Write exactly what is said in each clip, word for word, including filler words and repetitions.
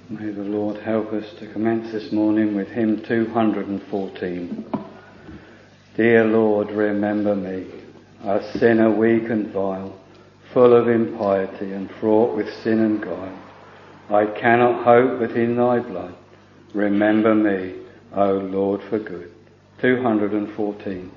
May the Lord help us to commence this morning with hymn two hundred fourteen. Dear Lord, remember me, a sinner weak and vile, full of impiety and fraught with sin and guile. I cannot hope but in thy blood. Remember me, O Lord, for good. two hundred fourteen.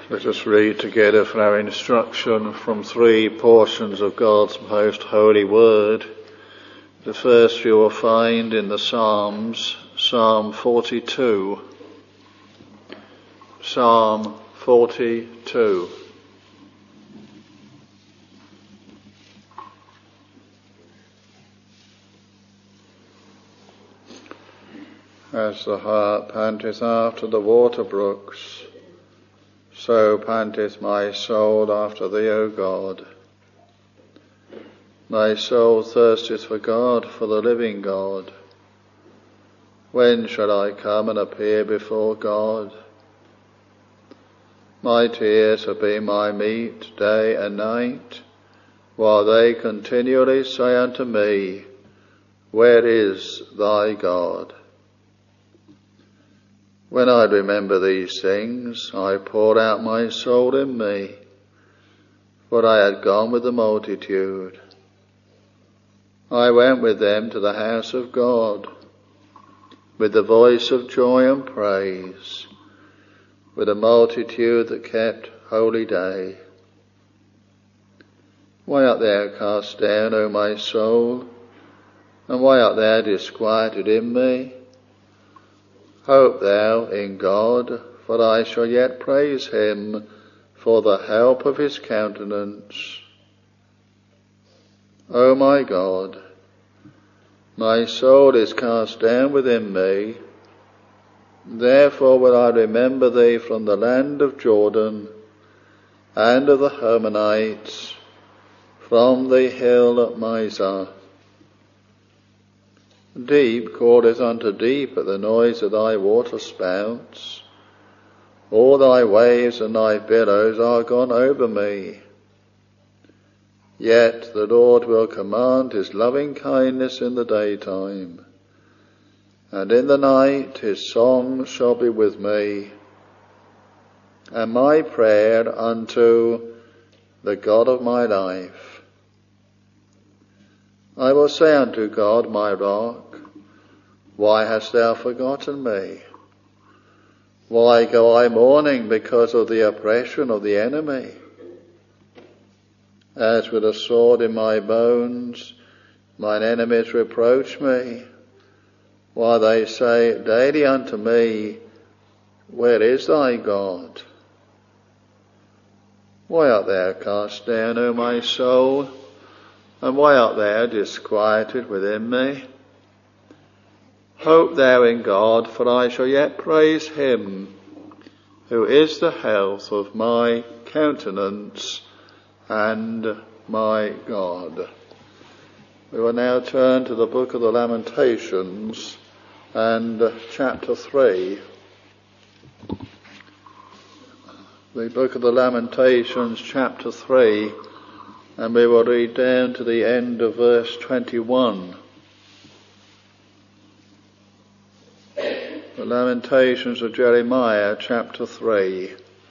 Let us read together for our instruction from three portions of God's most holy word. The first you will find in the Psalms, Psalm forty-two. Psalm forty-two. As the hart panteth after the water brooks, so panteth my soul after thee, O God. My soul thirsteth for God, for the living God. When shall I come and appear before God? My tears have been my meat day and night, while they continually say unto me, Where is thy God? When I remember these things, I pour out my soul in me, for I had gone with the multitude. I went with them to the house of God, with the voice of joy and praise, with a multitude that kept holy day. Why art thou cast down, O my soul, and why art thou disquieted in me? Hope thou in God, for I shall yet praise him for the help of his countenance. O my God, my soul is cast down within me, therefore will I remember thee from the land of Jordan, and of the Hermonites, from the hill Mizar. Deep calleth unto deep at the noise of thy water spouts. All thy waves and thy billows are gone over me. Yet the Lord will command his loving kindness in the daytime, and in the night his song shall be with me, and my prayer unto the God of my life. I will say unto God, my rock, Why hast thou forgotten me? Why go I mourning because of the oppression of the enemy? As with a sword in my bones, mine enemies reproach me, while they say daily unto me, Where is thy God? Why art thou cast down, O my soul? And why art thou disquieted within me? Hope thou in God, for I shall yet praise him, who is the health of my countenance and my God. We will now turn to the book of the Lamentations and chapter three. The book of the Lamentations, chapter three, and we will read down to the end of verse twenty-one. The Lamentations of Jeremiah, chapter three.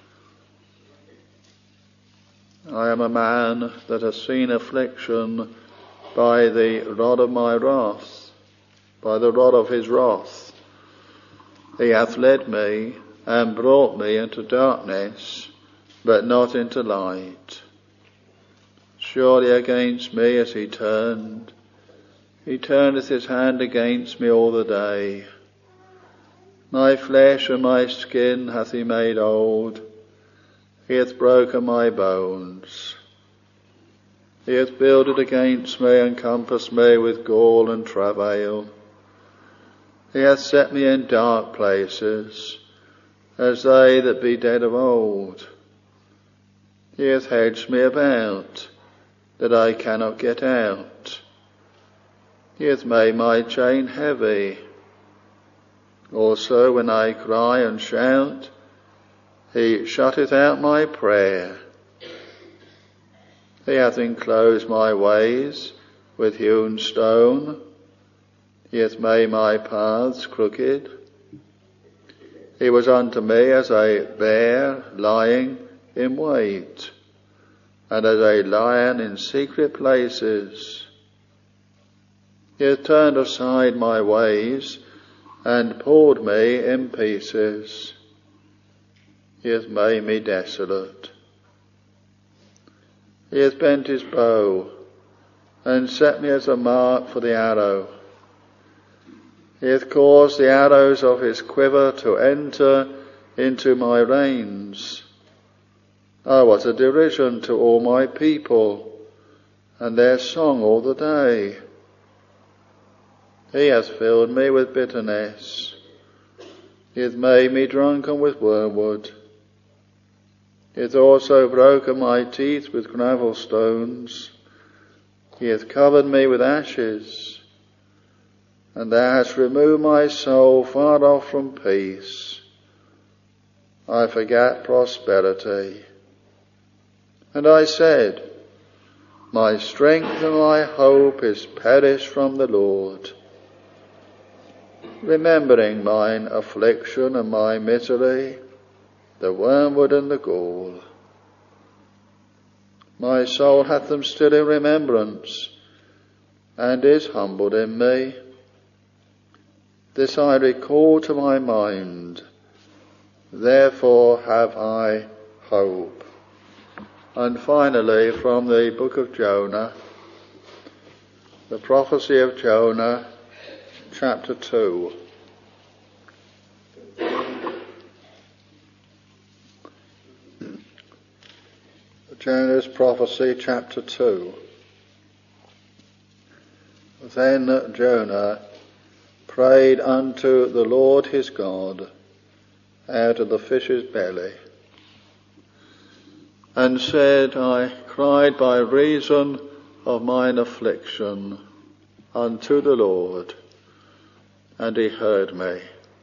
I am a man that has seen affliction by the rod of my wrath, by the rod of his wrath. He hath led me and brought me into darkness, but not into light. Surely against me as he turned, he turneth his hand against me all the day. My flesh and my skin hath he made old. He hath broken my bones. He hath builded against me and compassed me with gall and travail. He hath set me in dark places, as they that be dead of old. He hath hedged me about, that I cannot get out. He hath made my chain heavy. Also when I cry and shout, he shutteth out my prayer. He hath enclosed my ways with hewn stone. He hath made my paths crooked. He was unto me as a bear lying in wait, and as a lion in secret places. He hath turned aside my ways, and pulled me in pieces. He has made me desolate. He has bent his bow and set me as a mark for the arrow. He hath caused the arrows of his quiver to enter into my reins. I was a derision to all my people, and their song all the day. He hath filled me with bitterness. He hath made me drunken with wormwood. He hath also broken my teeth with gravel stones. He hath covered me with ashes. And thou hast removed my soul far off from peace. I forgat prosperity. And I said, my strength and my hope is perished from the Lord. Remembering mine affliction and my misery, the wormwood and the gall. My soul hath them still in remembrance, and is humbled in me. This I recall to my mind, therefore have I hope. And finally, from the book of Jonah, the prophecy of Jonah, chapter two. Jonah's prophecy, chapter two. Then Jonah prayed unto the Lord his God out of the fish's belly, and said, I cried by reason of mine affliction unto the Lord, and he heard me.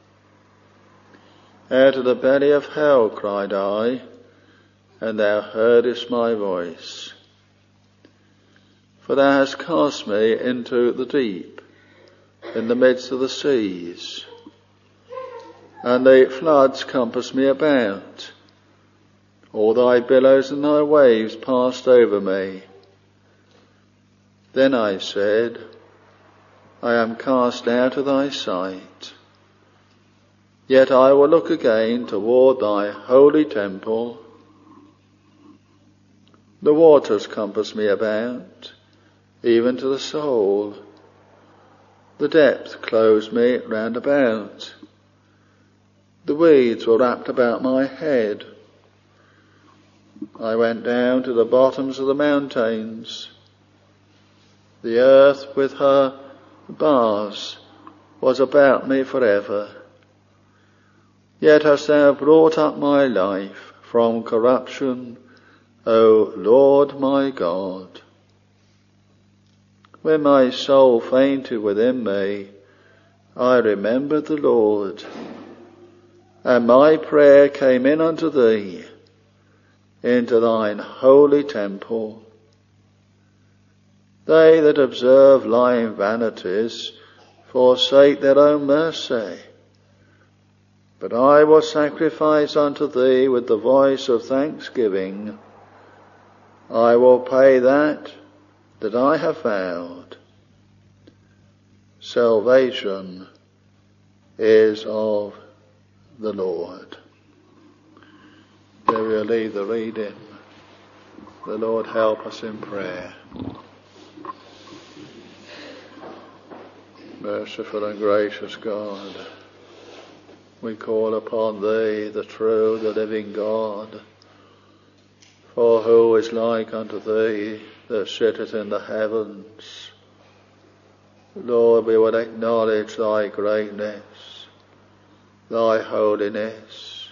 Out of the belly of hell cried I, and thou heardest my voice. For thou hast cast me into the deep, in the midst of the seas, and the floods compassed me about. All thy billows and thy waves passed over me. Then I said, I am cast out of thy sight. Yet I will look again toward thy holy temple. The waters compassed me about, even to the soul. The depth closed me round about. The weeds were wrapped about my head. I went down to the bottoms of the mountains. The earth with her bars was about me forever. Yet hast thou brought up my life from corruption, O Lord my God. When my soul fainted within me, I remembered the Lord, and my prayer came in unto thee, into thine holy temple. They that observe lying vanities forsake their own mercy. But I will sacrifice unto thee with the voice of thanksgiving. I will pay that that I have vowed. Salvation is of the Lord. There we'll leave the reading. The Lord help us in prayer. Merciful and gracious God, we call upon thee, the true, the living God. For who is like unto thee that sitteth in the heavens? Lord, we would acknowledge thy greatness, thy holiness,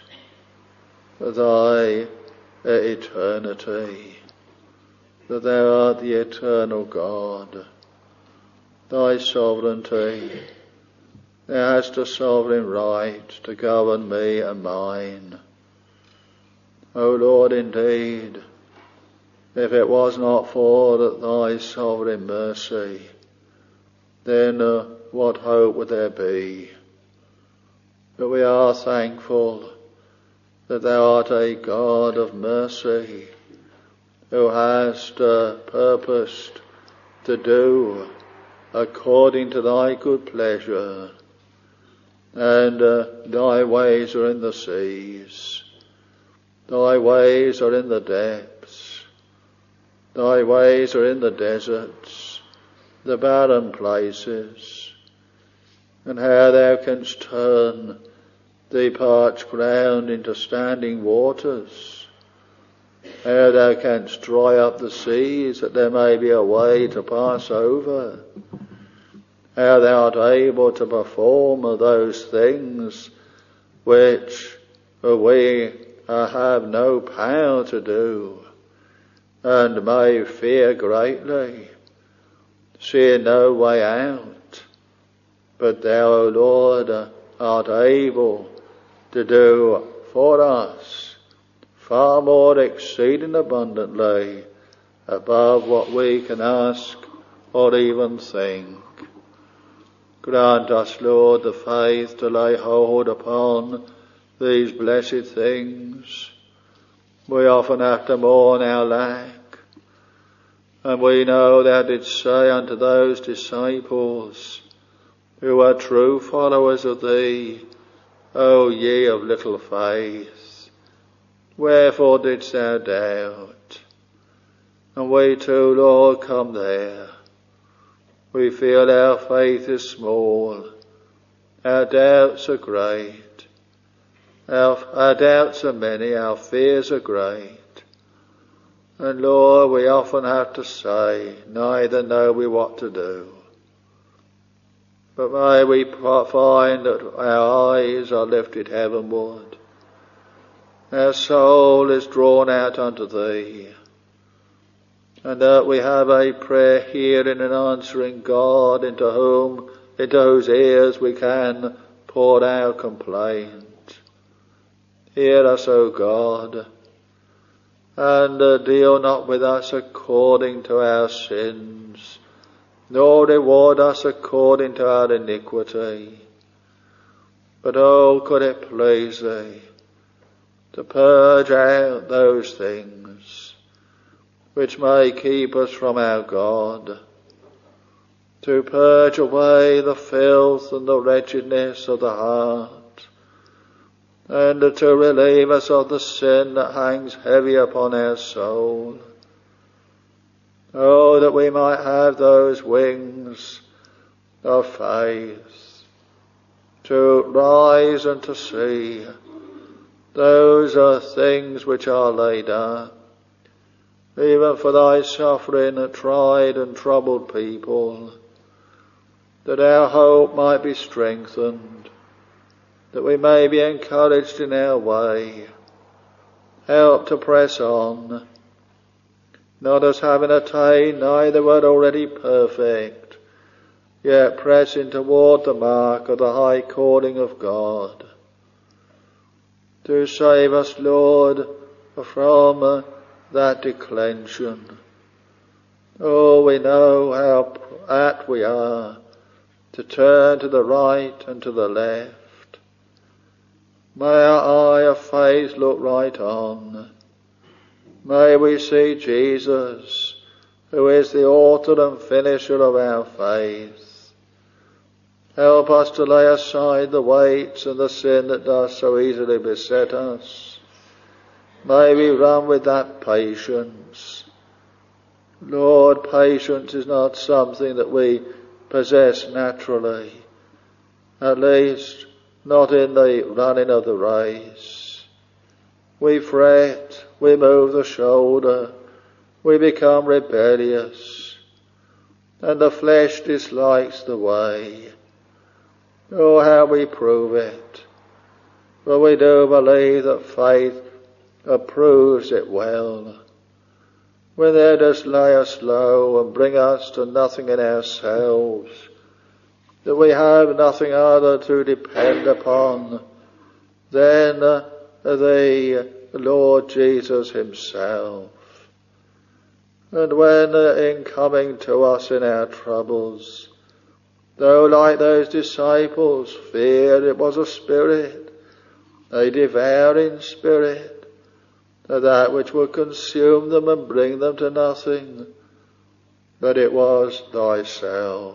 thy eternity, that thou art the eternal God, thy sovereignty. Thou hast a sovereign right to govern me and mine. O Lord, indeed, if it was not for thy sovereign mercy, then uh, what hope would there be? But we are thankful that thou art a God of mercy, who hast uh, purposed to do according to thy good pleasure, and uh, thy ways are in the seas. Thy ways are in the depths. Thy ways are in the deserts, the barren places. And how thou canst turn the parched ground into standing waters. How thou canst dry up the seas, that there may be a way to pass over. How thou art able to perform those things which we have no power to do, and may fear greatly, seeing no way out. But thou, O Lord, art able to do for us far more exceeding abundantly above what we can ask or even think. Grant us, Lord, the faith to lay hold upon these blessed things. We often have to mourn our lack, and we know thou didst say unto those disciples who are true followers of thee, O ye of little faith, wherefore didst thou doubt? And we too, Lord, come there. We feel our faith is small, our doubts are great, our, our doubts are many, our fears are great. And Lord, we often have to say, neither know we what to do. But may we find that our eyes are lifted heavenward, our soul is drawn out unto thee, and that we have a prayer hearing and answering God, into whom, into whose ears we can pour our complaint. Hear us, O God, and uh, deal not with us according to our sins, nor reward us according to our iniquity. But oh, could it please thee to purge out those things which may keep us from our God, to purge away the filth and the wretchedness of the heart, and to relieve us of the sin that hangs heavy upon our soul. Oh, that we might have those wings of faith, to rise and to see those are things which are laid up, even for thy suffering a tried and troubled people, that our hope might be strengthened, that we may be encouraged in our way, help to press on, not as having attained neither were already perfect, yet pressing toward the mark of the high calling of God. To save us, Lord, from that declension. Oh, we know how apt we are to turn to the right and to the left. May our eye of faith look right on. May we see Jesus, who is the author and finisher of our faith. Help us to lay aside the weights and the sin that does so easily beset us. May we run with that patience. Lord, patience is not something that we possess naturally, at least not in the running of the race. We fret, we move the shoulder, we become rebellious, and the flesh dislikes the way. Oh, how we prove it. For we do believe that faith approves it well. When thou dost lay us low and bring us to nothing in ourselves, that we have nothing other to depend upon than uh, the Lord Jesus himself. And when uh, in coming to us in our troubles, though like those disciples feared it was a spirit, a devouring spirit, that which would consume them and bring them to nothing, but it was thyself.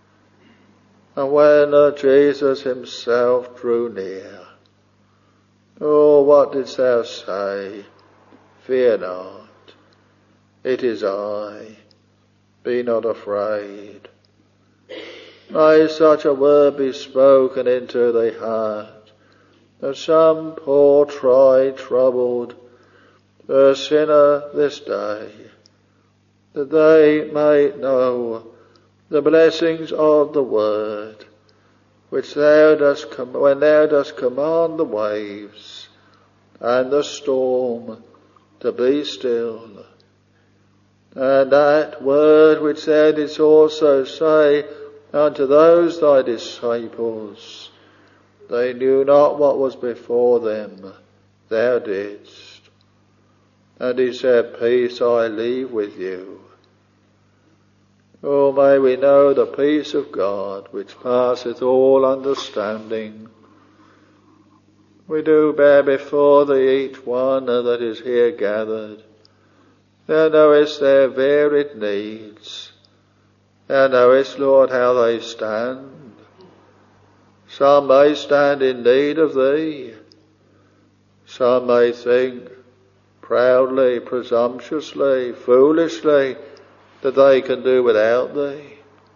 And when uh, Jesus himself drew near, Oh, what didst thou say? Fear not, it is I. Be not afraid. May such a word be spoken into thy heart, that some poor, tried, troubled a sinner this day, that they may know the blessings of the word, which thou dost com- when thou dost command the waves and the storm to be still. And that word which thou didst also say unto those thy disciples, they knew not what was before them, thou didst. And he said, peace I leave with you. Oh, may we know the peace of God, which passeth all understanding. We do bear before thee each one that is here gathered. Thou knowest their varied needs. Thou knowest, Lord, how they stand. Some may stand in need of thee. Some may think proudly, presumptuously, foolishly, that they can do without thee.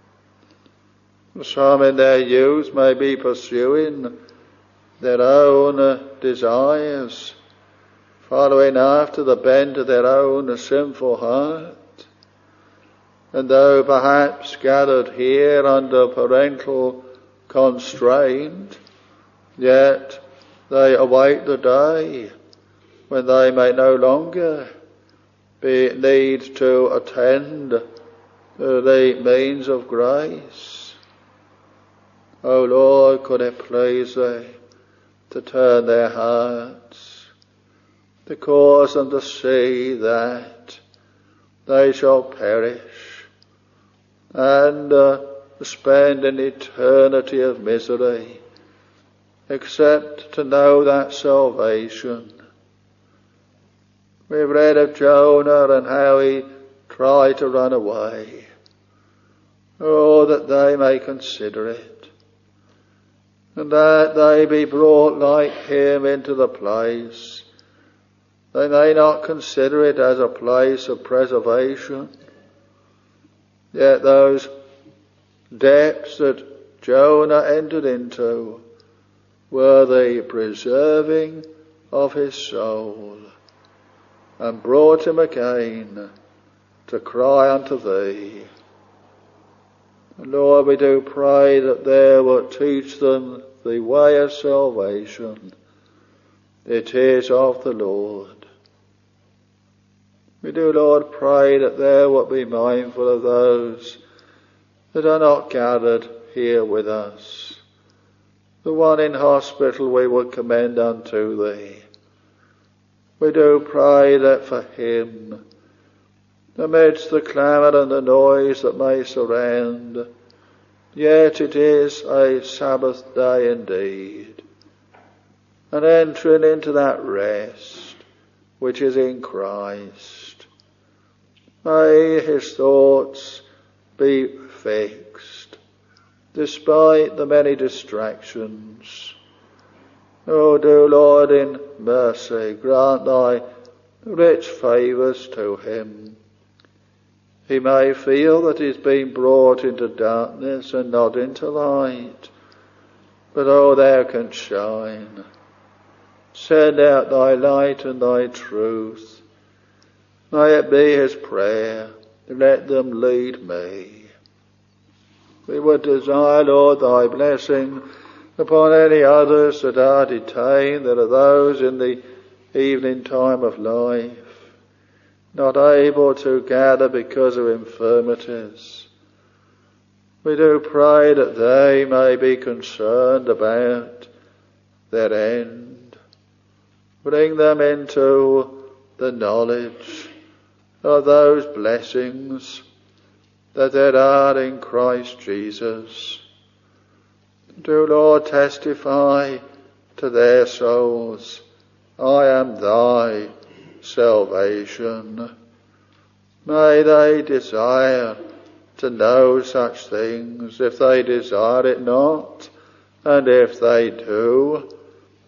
Some in their youth may be pursuing their own desires, following after the bent of their own sinful heart. And though perhaps gathered here under parental constraint, yet they await the day when they may no longer be need to attend the means of grace. O Lord, could it please thee to turn their hearts, to cause them to see that they shall perish and uh, spend an eternity of misery, except to know that salvation. We've read of Jonah and how he tried to run away. Oh, that they may consider it, and that they be brought like him into the place. They may not consider it as a place of preservation, yet those depths that Jonah entered into were the preserving of his soul, and brought him again to cry unto thee. And Lord, we do pray that thou wilt teach them the way of salvation. It is of the Lord. We do, Lord, pray that thou wilt be mindful of those that are not gathered here with us. The one in hospital we would commend unto thee. We do pray that for him, amidst the clamour and the noise that may surround, yet it is a Sabbath day indeed, and entering into that rest which is in Christ. May his thoughts be fixed, despite the many distractions. O do, Lord, in mercy grant thy rich favours to him. He may feel that he's been brought into darkness and not into light, but oh, thou canst shine. Send out thy light and thy truth. May it be his prayer, let them lead me. We would desire, Lord, thy blessing upon any others that are detained. There are those in the evening time of life, not able to gather because of infirmities. We do pray that they may be concerned about their end. Bring them into the knowledge of those blessings that there are in Christ Jesus. Do, Lord, testify to their souls, I am thy salvation. May they desire to know such things, if they desire it not, and if they do,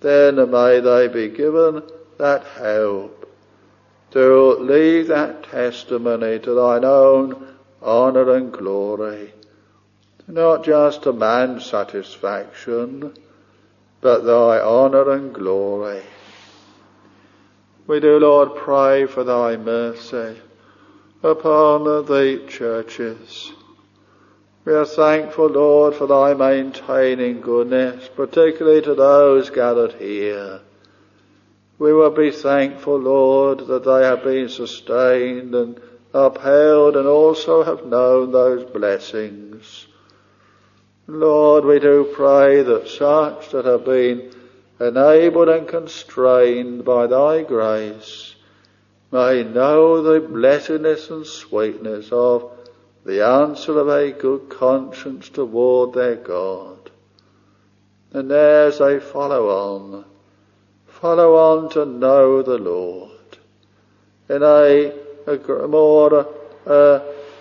then may they be given that help to leave that testimony to thine own honour and glory, not just to man's satisfaction, but thy honour and glory. We do, Lord, pray for thy mercy upon the churches. We are thankful, Lord, for thy maintaining goodness, particularly to those gathered here. We will be thankful, Lord, that they have been sustained and upheld and also have known those blessings. Lord, we do pray that such that have been enabled and constrained by thy grace may know the blessedness and sweetness of the answer of a good conscience toward their God. And as they follow on, follow on to know the Lord in a, a more uh,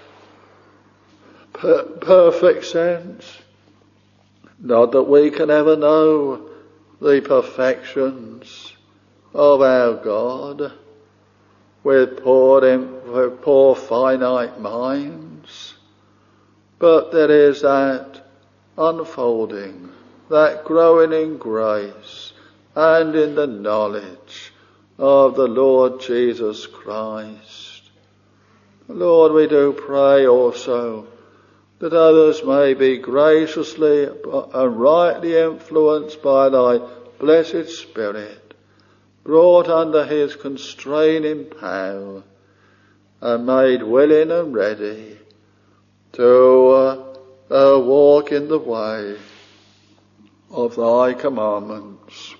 per- perfect sense. Not that we can ever know the perfections of our God with poor, with poor finite minds, but there is that unfolding, that growing in grace and in the knowledge of the Lord Jesus Christ. Lord, we do pray also that others may be graciously and rightly influenced by thy blessed Spirit, brought under his constraining power, and made willing and ready to uh, uh, walk in the way of thy commandments.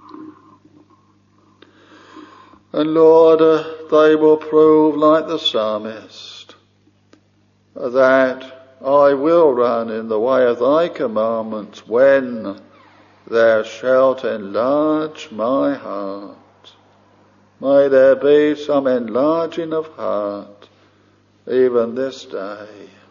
And Lord, uh, they will prove like the psalmist, that I will run in the way of thy commandments when thou shalt enlarge my heart. May there be some enlarging of heart even this day.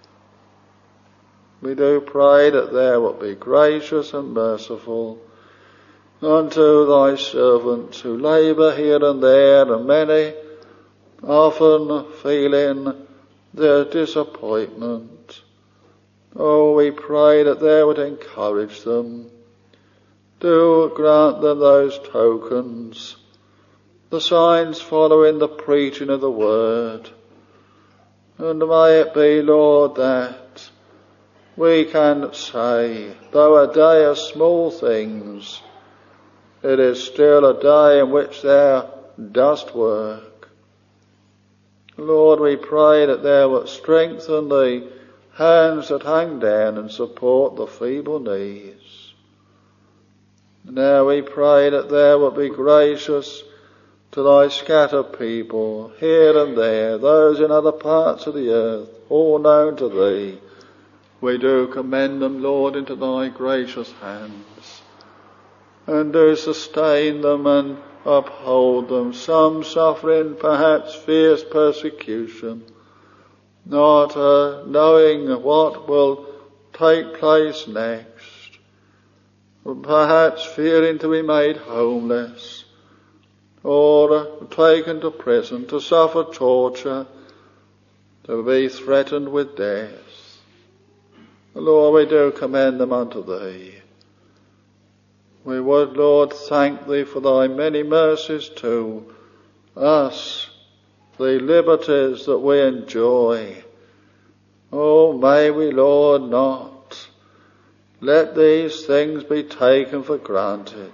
We do pray that thou wilt be gracious and merciful unto thy servants who labour here and there, and many often feeling their disappointment. Oh, we pray that thou would encourage them. Do grant them those tokens, the signs following the preaching of the word. And may it be, Lord, that we can say, though a day of small things, it is still a day in which thou dost work. Lord, we pray that thou wilt strengthen the hands that hang down and support the feeble knees. Now we pray that thou wilt be gracious to thy scattered people here and there, those in other parts of the earth, all known to thee. We do commend them, Lord, into thy gracious hands, and do sustain them and uphold them, some suffering perhaps fierce persecution, not uh, knowing what will take place next, perhaps fearing to be made homeless, or uh, taken to prison, to suffer torture, to be threatened with death. Lord, we do commend them unto thee. We would, Lord, thank thee for thy many mercies to us, the liberties that we enjoy. Oh, may we, Lord, not let these things be taken for granted.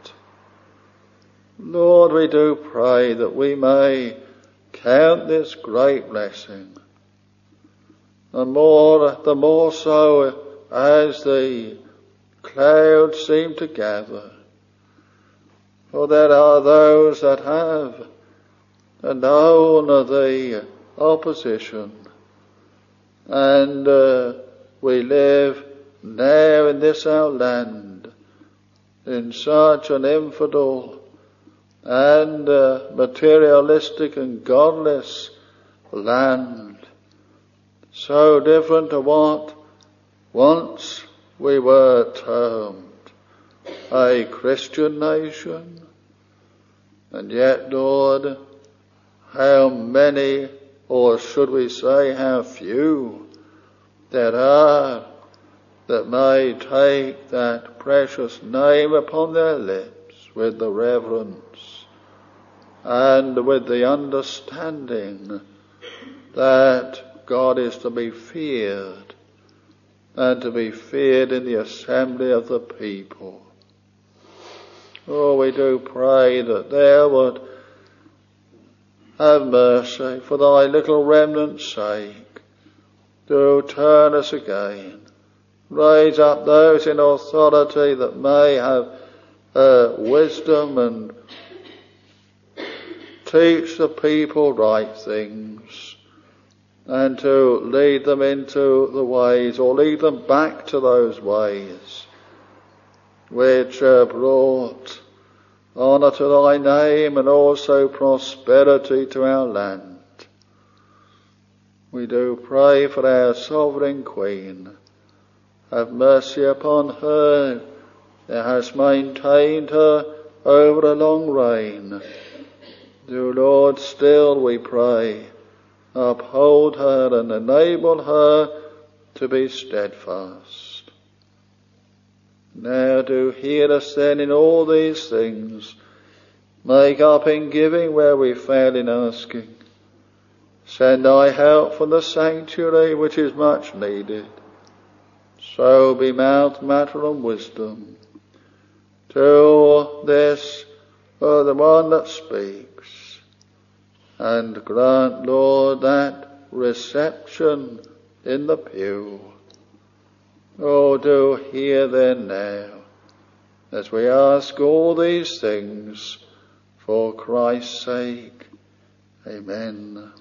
Lord, we do pray that we may count this great blessing, the more, the more so as the clouds seem to gather. For there are those that have known the opposition, and uh, we live now in this our land in such an infidel and uh, materialistic and godless land, so different to what once we were termed. a Christian nation. And yet, Lord, how many, or should we say how few, there are that may take that precious name upon their lips with the reverence and with the understanding that God is to be feared, and to be feared in the assembly of the people. Oh, we do pray that there would have mercy for thy little remnant's sake. Do turn us again. Raise up those in authority that may have uh, wisdom and teach the people right things, and to lead them into the ways, or lead them back to those ways which uh, brought honour to thy name and also prosperity to our land. We do pray for our sovereign Queen. Have mercy upon her. Thou hast maintained her over a long reign. Do, Lord, still, we pray, uphold her and enable her to be steadfast. Now do hear us then in all these things. Make up in giving where we fail in asking. Send thy help from the sanctuary which is much needed. So be mouth, matter and wisdom to this, uh, the one that speaks. And grant, Lord, that reception in the pew. Oh, do hear then now, as we ask all these things for Christ's sake. Amen.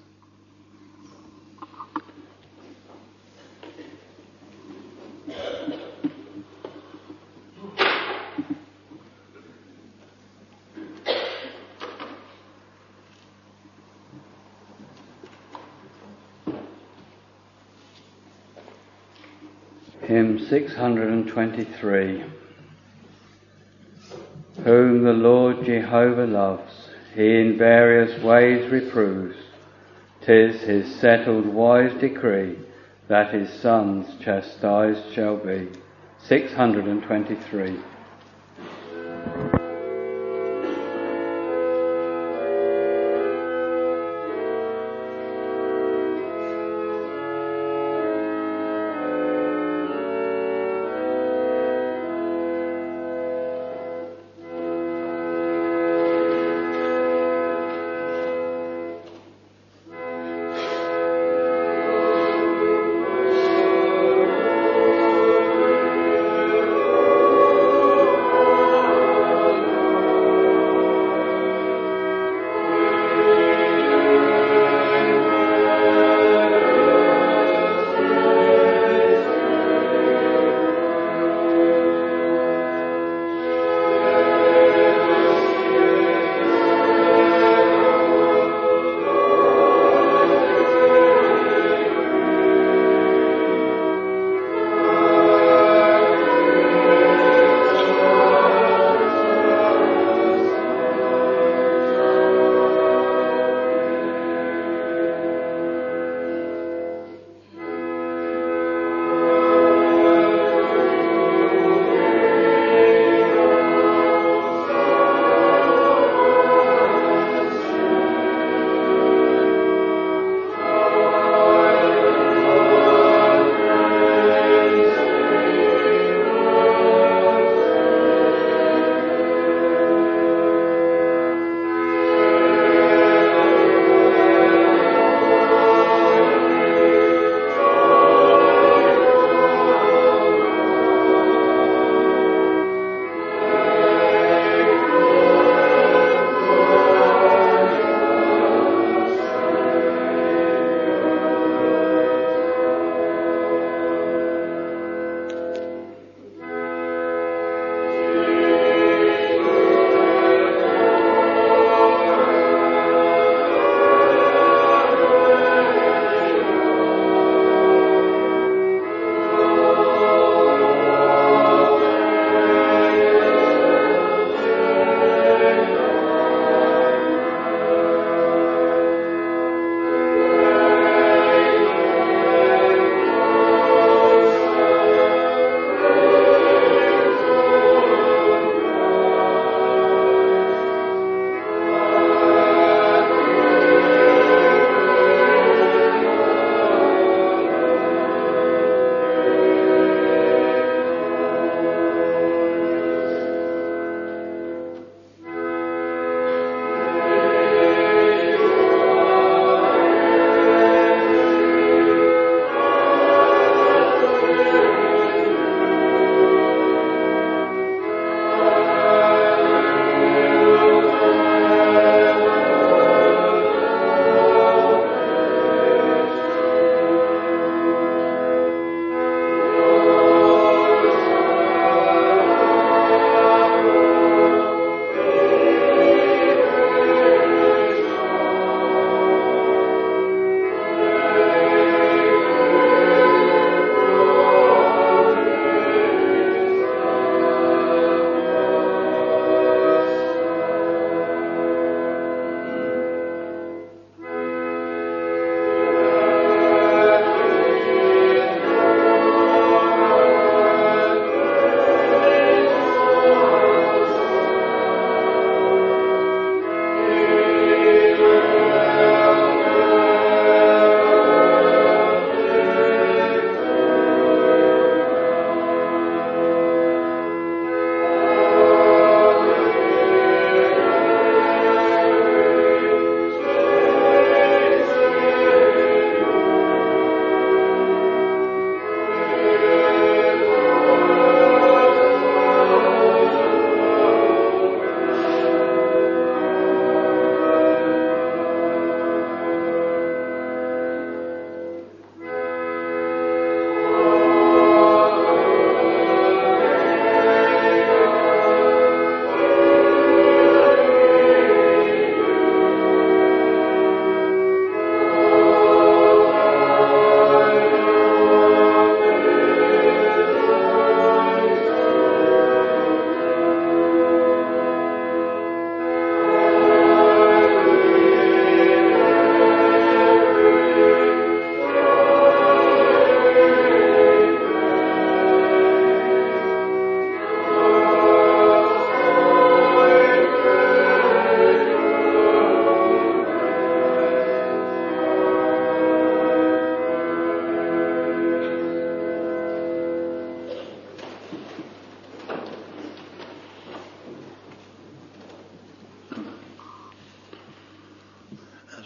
Hymn six hundred twenty-three. Whom the Lord Jehovah loves, he in various ways reproves. 'Tis his settled wise decree that his sons chastised shall be. six hundred twenty-three.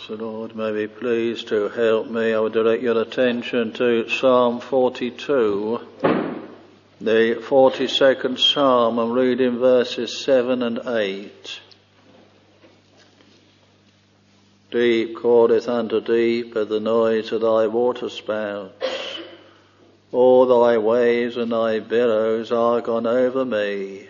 The Lord may be pleased to help me. I would direct your attention to Psalm forty-two, the forty-second Psalm, and read in verses seven and eight. Deep calleth unto deep at the noise of thy waterspouts. All thy waves and thy billows are gone over me.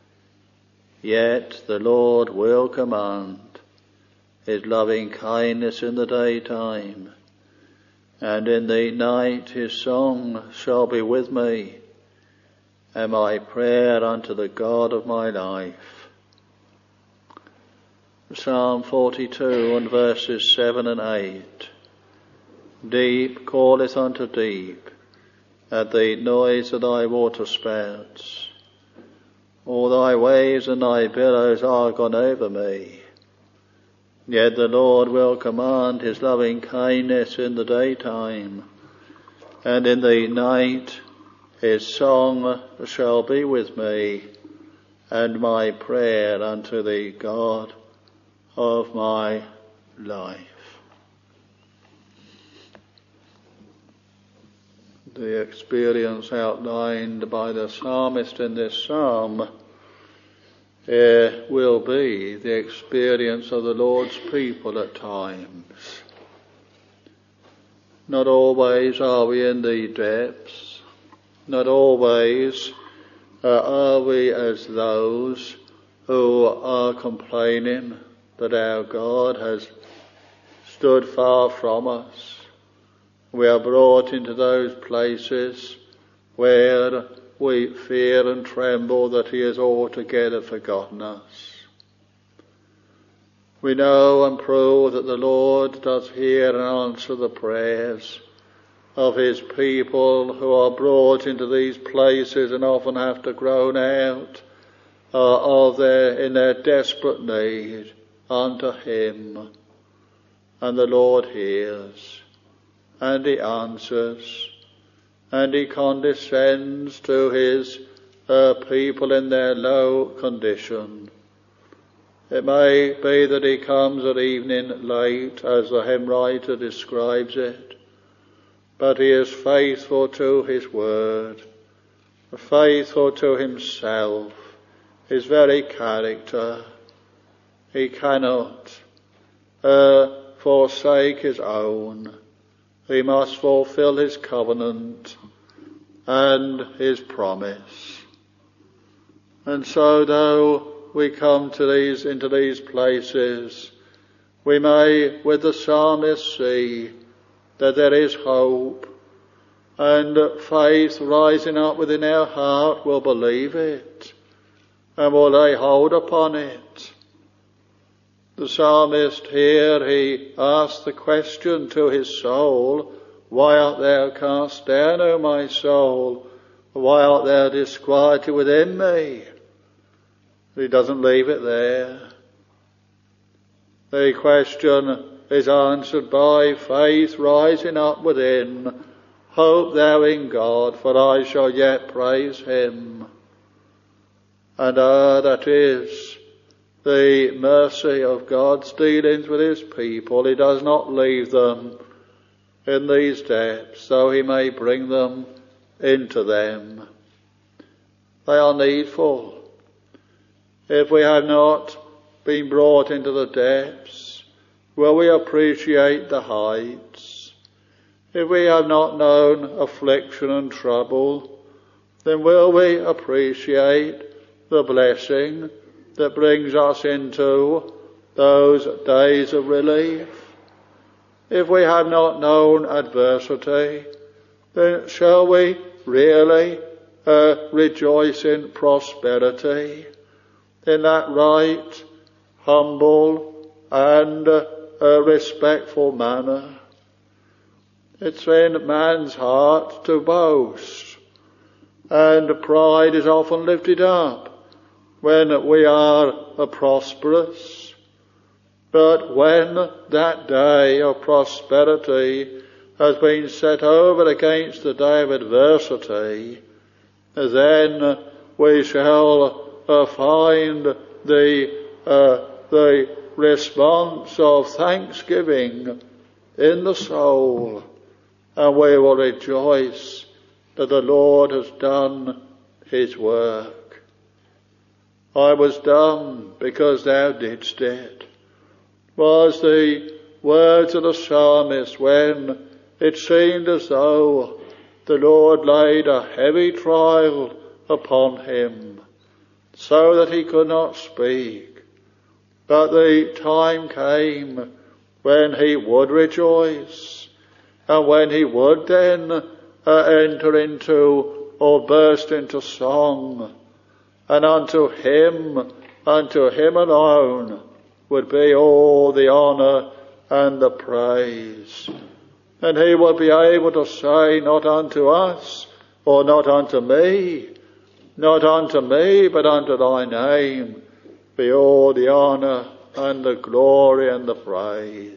Yet the Lord will command his loving kindness in the daytime, and in the night his song shall be with me, and my prayer unto the God of my life. Psalm forty-two and verses seven and eight. Deep calleth unto deep at the noise of thy waterspouts. All thy waves and thy billows are gone over me. Yet the Lord will command his loving kindness in the daytime, and in the night his song shall be with me, and my prayer unto the God of my life. The experience outlined by the psalmist in this psalm Uh, will be the experience of the Lord's people at times. Not always are we in the depths. Not always uh, are we as those who are complaining that our God has stood far from us. We are brought into those places where we fear and tremble that he has altogether forgotten us. We know and prove that the Lord does hear and answer the prayers of his people who are brought into these places and often have to groan out uh, of their, in their desperate need unto him. And the Lord hears, and he answers, and he condescends to his uh, people in their low condition. It may be that he comes at evening late, as the hymn writer describes it, but he is faithful to his word, faithful to himself, his very character. He cannot uh, forsake his own. He must fulfill his covenant and his promise. And so though we come to these, into these places, we may with the psalmist see that there is hope, and faith rising up within our heart will believe it and will lay hold upon it. The psalmist here, he asks the question to his soul, why art thou cast down, O my soul? Why art thou disquieted within me? He doesn't leave it there. The question is answered by faith rising up within. Hope thou in God, for I shall yet praise him. And ah, that is the mercy of God's dealings with his people. He does not leave them in these depths, though he may bring them into them. They are needful. If we have not been brought into the depths, will we appreciate the heights? If we have not known affliction and trouble, then will we appreciate the blessing that brings us into those days of relief? If we have not known adversity, then shall we really uh, rejoice in prosperity, in that right, humble and uh, uh, respectful manner? It's in man's heart to boast, and pride is often lifted up when we are uh, prosperous. But when that day of prosperity has been set over against the day of adversity, then we shall uh, find the uh, the response of thanksgiving in the soul, and we will rejoice that the Lord has done his work. I was dumb because thou didst it, was the words of the psalmist when it seemed as though the Lord laid a heavy trial upon him, so that he could not speak. But the time came when he would rejoice, and when he would then uh, enter into or burst into song, and unto him, unto him alone, would be all the honour and the praise. And he would be able to say, not unto us, or not unto me, not unto me, but unto thy name, be all the honour and the glory and the praise.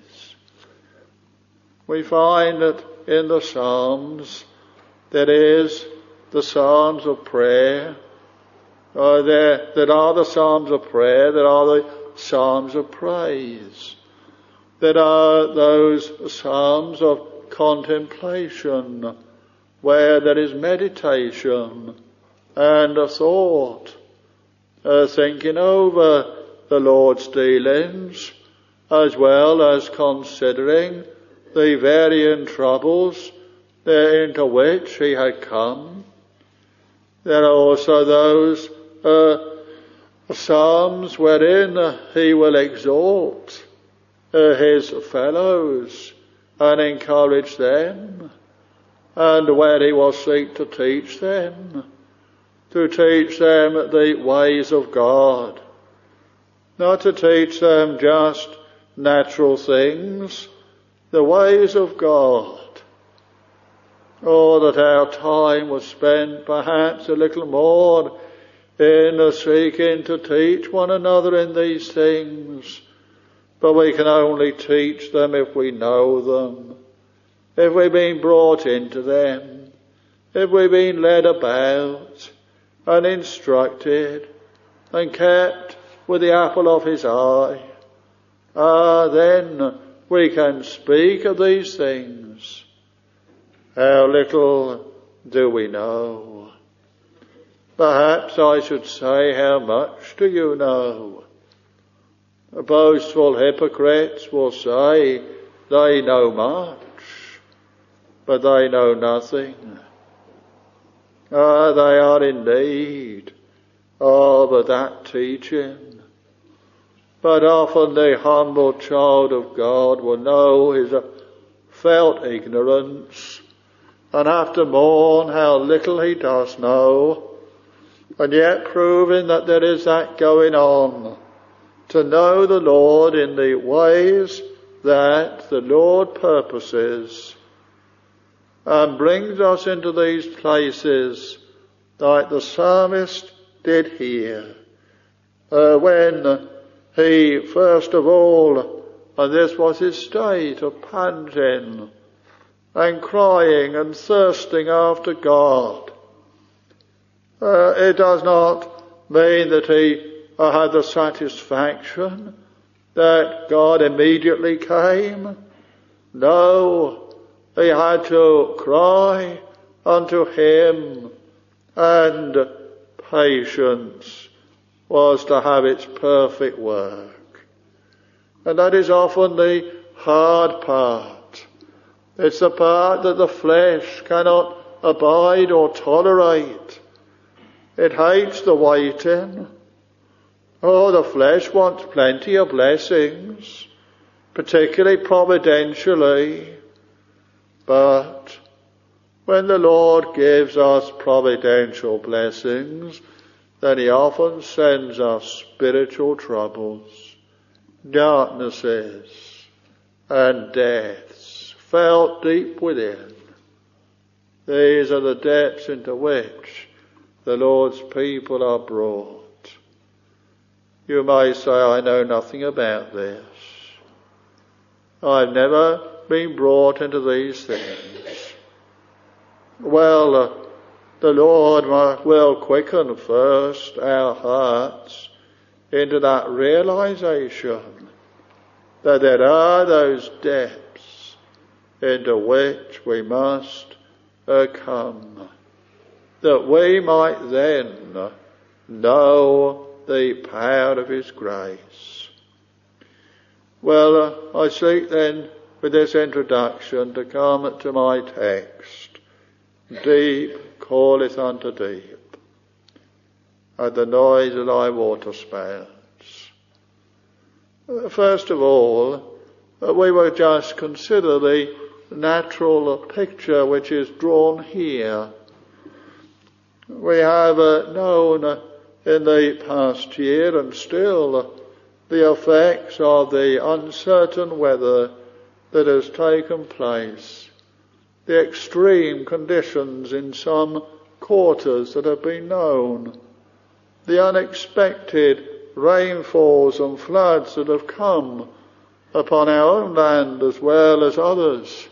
We find that in the Psalms, there is the Psalms of prayer, uh, there, there are the Psalms of prayer, there are the Psalms of praise. There are those Psalms of contemplation, where there is meditation and a thought, uh, thinking over the Lord's dealings, as well as considering the varying troubles into which he had come. There are also those uh, psalms wherein he will exhort uh, his fellows and encourage them, and where he will seek to teach them, to teach them the ways of God, not to teach them just natural things, the ways of God. Or that our time was spent perhaps a little more in seeking to teach one another in these things, but we can only teach them if we know them, if we've been brought into them, if we've been led about and instructed and kept with the apple of his eye. Ah, then we can speak of these things. How little do we know? Perhaps I should say, how much do you know? The boastful hypocrites will say they know much, but they know nothing. Ah, they are indeed of that teaching. But often the humble child of God will know his felt ignorance, and have to mourn how little he does know, and yet proving that there is that going on, to know the Lord in the ways that the Lord purposes, and brings us into these places like the psalmist did here, uh, when he first of all, and this was his state of panting and crying and thirsting after God. Uh, it does not mean that he uh, had the satisfaction that God immediately came. No, he had to cry unto him, and patience was to have its perfect work. And that is often the hard part. It's the part that the flesh cannot abide or tolerate. It hates the waiting. Oh, the flesh wants plenty of blessings, particularly providentially. But when the Lord gives us providential blessings, then he often sends us spiritual troubles, darknesses, and deaths felt deep within. These are the depths into which the Lord's people are brought. You may say, I know nothing about this. I've never been brought into these things. Well, uh, the Lord will quicken first our hearts into that realization that there are those depths into which we must uh, come, that we might then know the power of his grace. Well, uh, I seek then with this introduction to come to my text. Deep calleth unto deep, at the noise of thy waterspouts. Uh, first of all, uh, we will just consider the natural picture which is drawn here. We have uh, known uh, in the past year and still uh, the effects of the uncertain weather that has taken place, the extreme conditions in some quarters that have been known, the unexpected rainfalls and floods that have come upon our own land as well as others.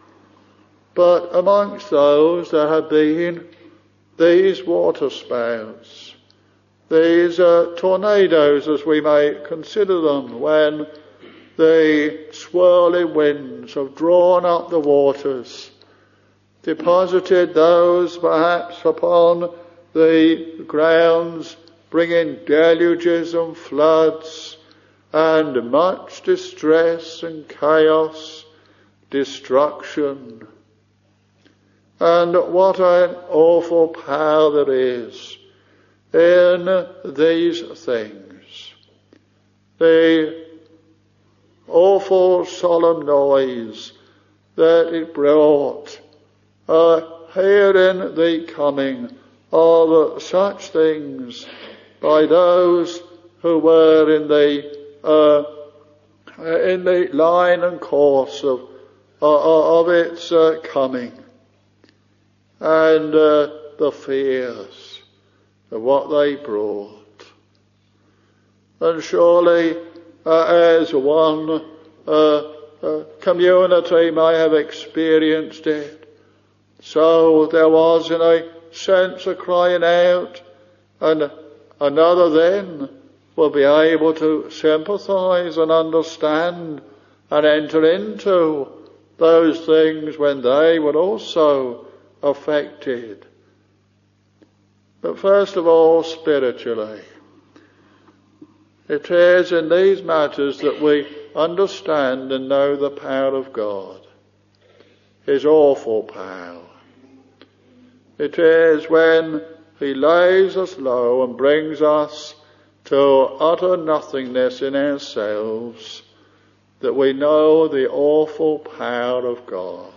But amongst those there have been these waterspouts, these uh, tornadoes as we may consider them, when the swirling winds have drawn up the waters, deposited those perhaps upon the grounds, bringing deluges and floods and much distress and chaos, destruction. And what an awful power there is in these things. The awful solemn noise that it brought, uh, hearing the coming of such things by those who were in the uh, in the line and course of uh, of its uh, coming, and uh, the fears of what they brought. And surely, uh, as one uh, uh, community may have experienced it, so there was in a sense of crying out, and another then will be able to sympathise and understand and enter into those things when they were also affected. But first of all, spiritually, it is in these matters that we understand and know the power of God, his awful power. It is when he lays us low and brings us to utter nothingness in ourselves that we know the awful power of God.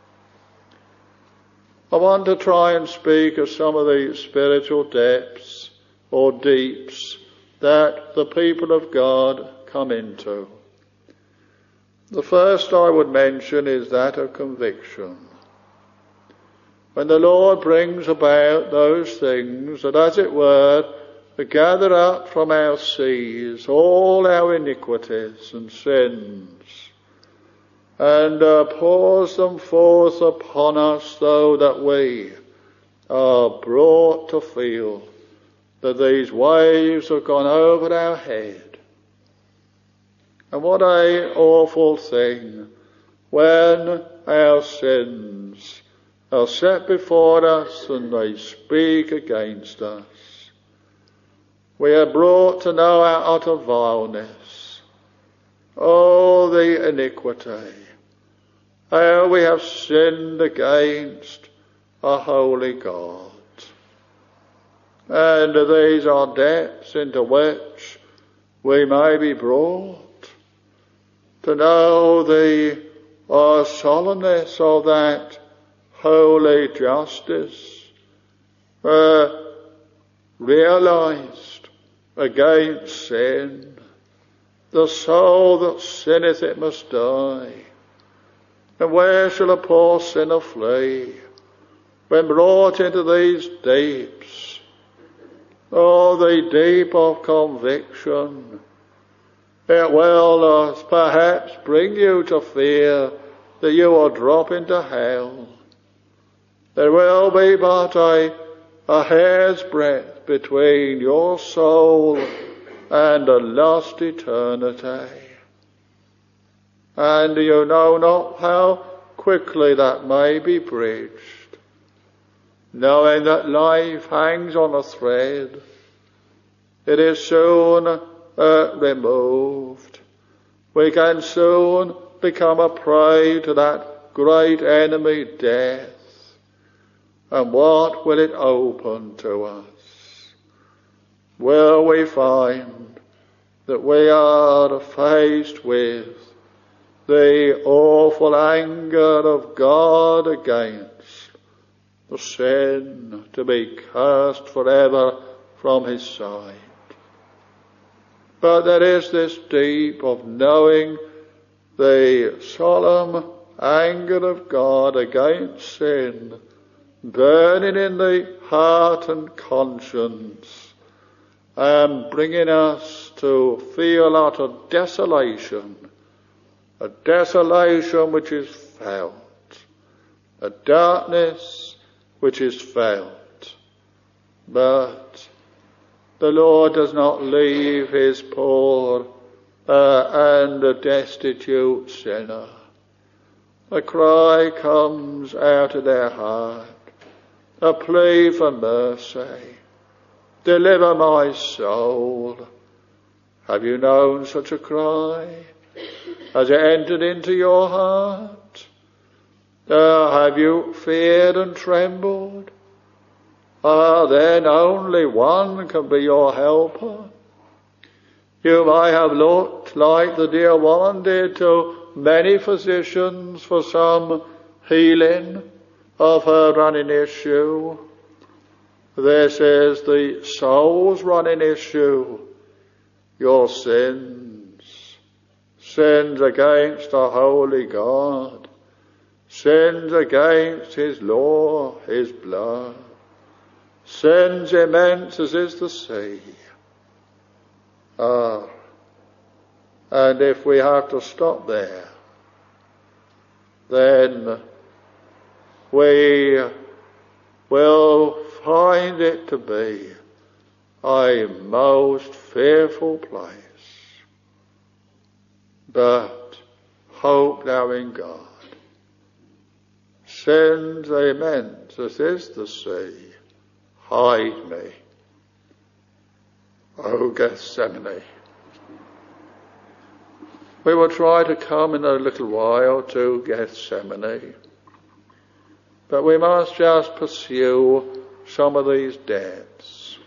I want to try and speak of some of the spiritual depths or deeps that the people of God come into. The first I would mention is that of conviction. When the Lord brings about those things that, as it were, gather up from our seas all our iniquities and sins, and uh, pours them forth upon us, so that we are brought to feel that these waves have gone over our head. And what an awful thing when our sins are set before us and they speak against us. We are brought to know our utter vileness, oh, the iniquity, how we have sinned against a holy God. And these are depths into which we may be brought to know the uh, solemnness of that holy justice, uh, realized against sin. The soul that sinneth, it must die. And where shall a poor sinner flee when brought into these deeps? Oh, the deep of conviction. It will uh, perhaps bring you to fear that you will drop into hell. There will be but a, a hair's breadth between your soul and a lost eternity. and you know not how quickly that may be bridged, knowing that life hangs on a thread. It is soon uh, removed. We can soon become a prey to that great enemy, death. And what will it open to us? Will we find that we are faced with the awful anger of God against the sin, to be cursed forever from his sight? But there is this deep of knowing the solemn anger of God against sin, burning in the heart and conscience, and bringing us to feel utter desolation, a desolation which is felt, a darkness which is felt. But the Lord does not leave his poor uh, and a destitute sinner. A cry comes out of their heart, a plea for mercy. Deliver my soul. Have you known such a cry? Has it entered into your heart? Uh, have you feared and trembled? Ah, then only one can be your helper. You may have looked, like the dear woman did, to many physicians for some healing of her running issue. This is the soul's running issue. Your sins, sins against a holy God, sins against his law, his blood, sins immense as is the sea. Ah, and if we have to stop there, then we will find it to be a most fearful place. But hope thou in God. Sins immense as is the sea, hide me. O Gethsemane. We will try to come in a little while to Gethsemane, but we must just pursue some of these depths.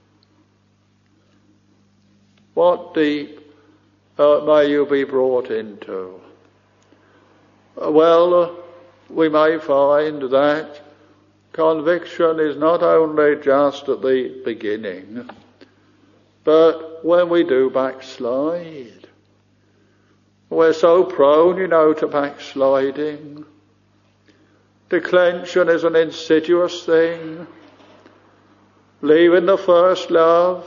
What deep uh, may you be brought into? Uh, well, uh, we may find that conviction is not only just at the beginning, but when we do backslide. We're so prone, you know, to backsliding. Declension is an insidious thing. Leaving the first love,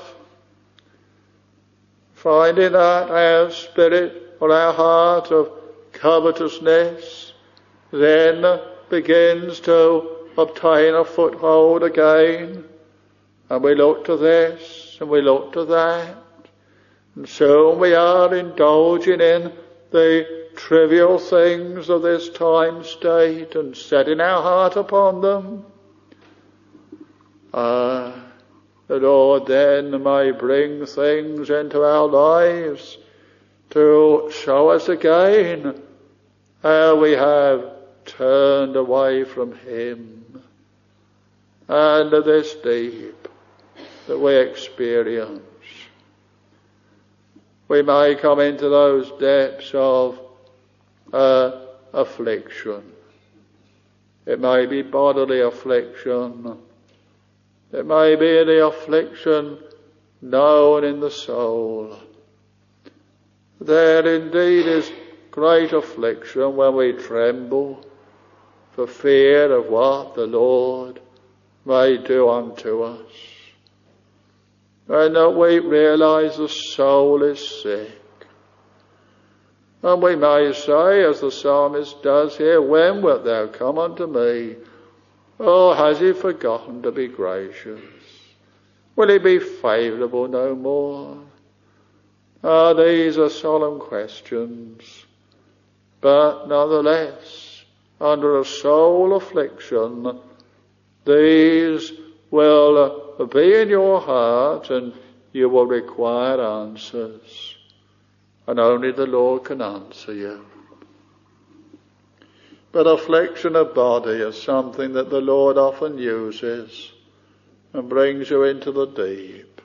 finding that our spirit or our heart of covetousness then begins to obtain a foothold again, and we look to this and we look to that, and soon we are indulging in the trivial things of this time state and setting our heart upon them. Ah, the Lord then may bring things into our lives to show us again how we have turned away from him, and this deep that we experience. We may come into those depths of uh, affliction. It may be bodily affliction. It may be the affliction known in the soul. There indeed is great affliction when we tremble for fear of what the Lord may do unto us. And that we realize the soul is sick. And we may say, as the psalmist does here, when wilt thou come unto me? Oh, has he forgotten to be gracious? Will he be favourable no more? Ah, these are solemn questions. but nonetheless, under a soul affliction, these will be in your heart and you will require answers. And only the Lord can answer you. But affliction of body is something that the Lord often uses and brings you into the deep.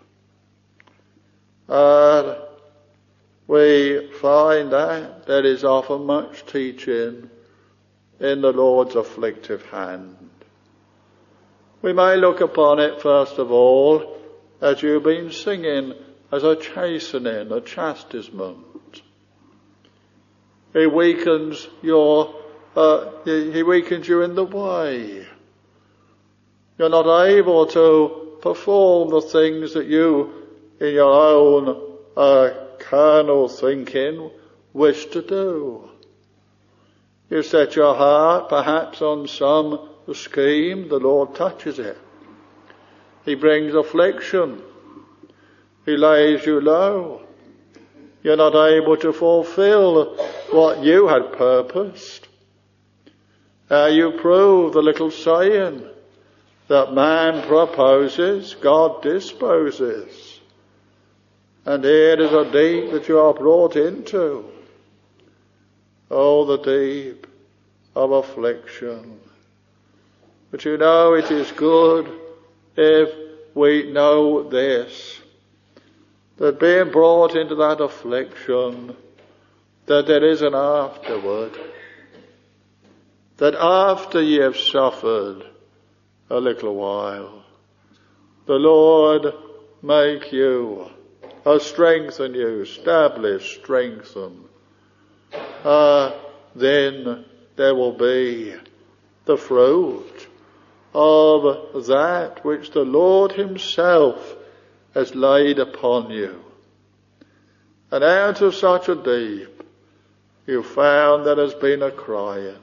And we find that there is often much teaching in the Lord's afflictive hand. We may look upon it, first of all, as you've been singing, as a chastening, a chastisement. He weakens your, uh, he weakens you in the way. You're not able to perform the things that you, in your own uh, carnal thinking, wish to do. You set your heart perhaps on some scheme, the Lord touches it. He brings affliction. He lays you low. You're not able to fulfill what you had purposed. How you prove the little saying that man proposes, God disposes. And here is a deep that you are brought into. Oh, the deep of affliction. But you know it is good if we know this, that being brought into that affliction, that there is an afterward, that after ye have suffered a little while, the Lord make you, or strengthen you, establish, strengthen. Uh, then there will be the fruit of that which the Lord himself has laid upon you. And out of such a deep, you found there has been a crying.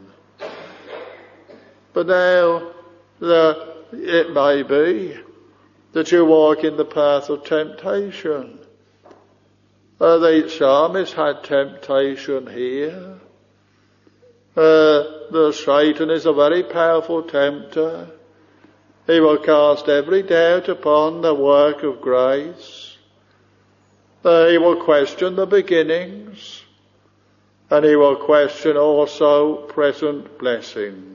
But now, the, it may be that you walk in the path of temptation. Uh, the psalmist had temptation here. Uh, the Satan is a very powerful tempter. He will cast every doubt upon the work of grace. Uh, he will question the beginnings. And he will question also present blessings.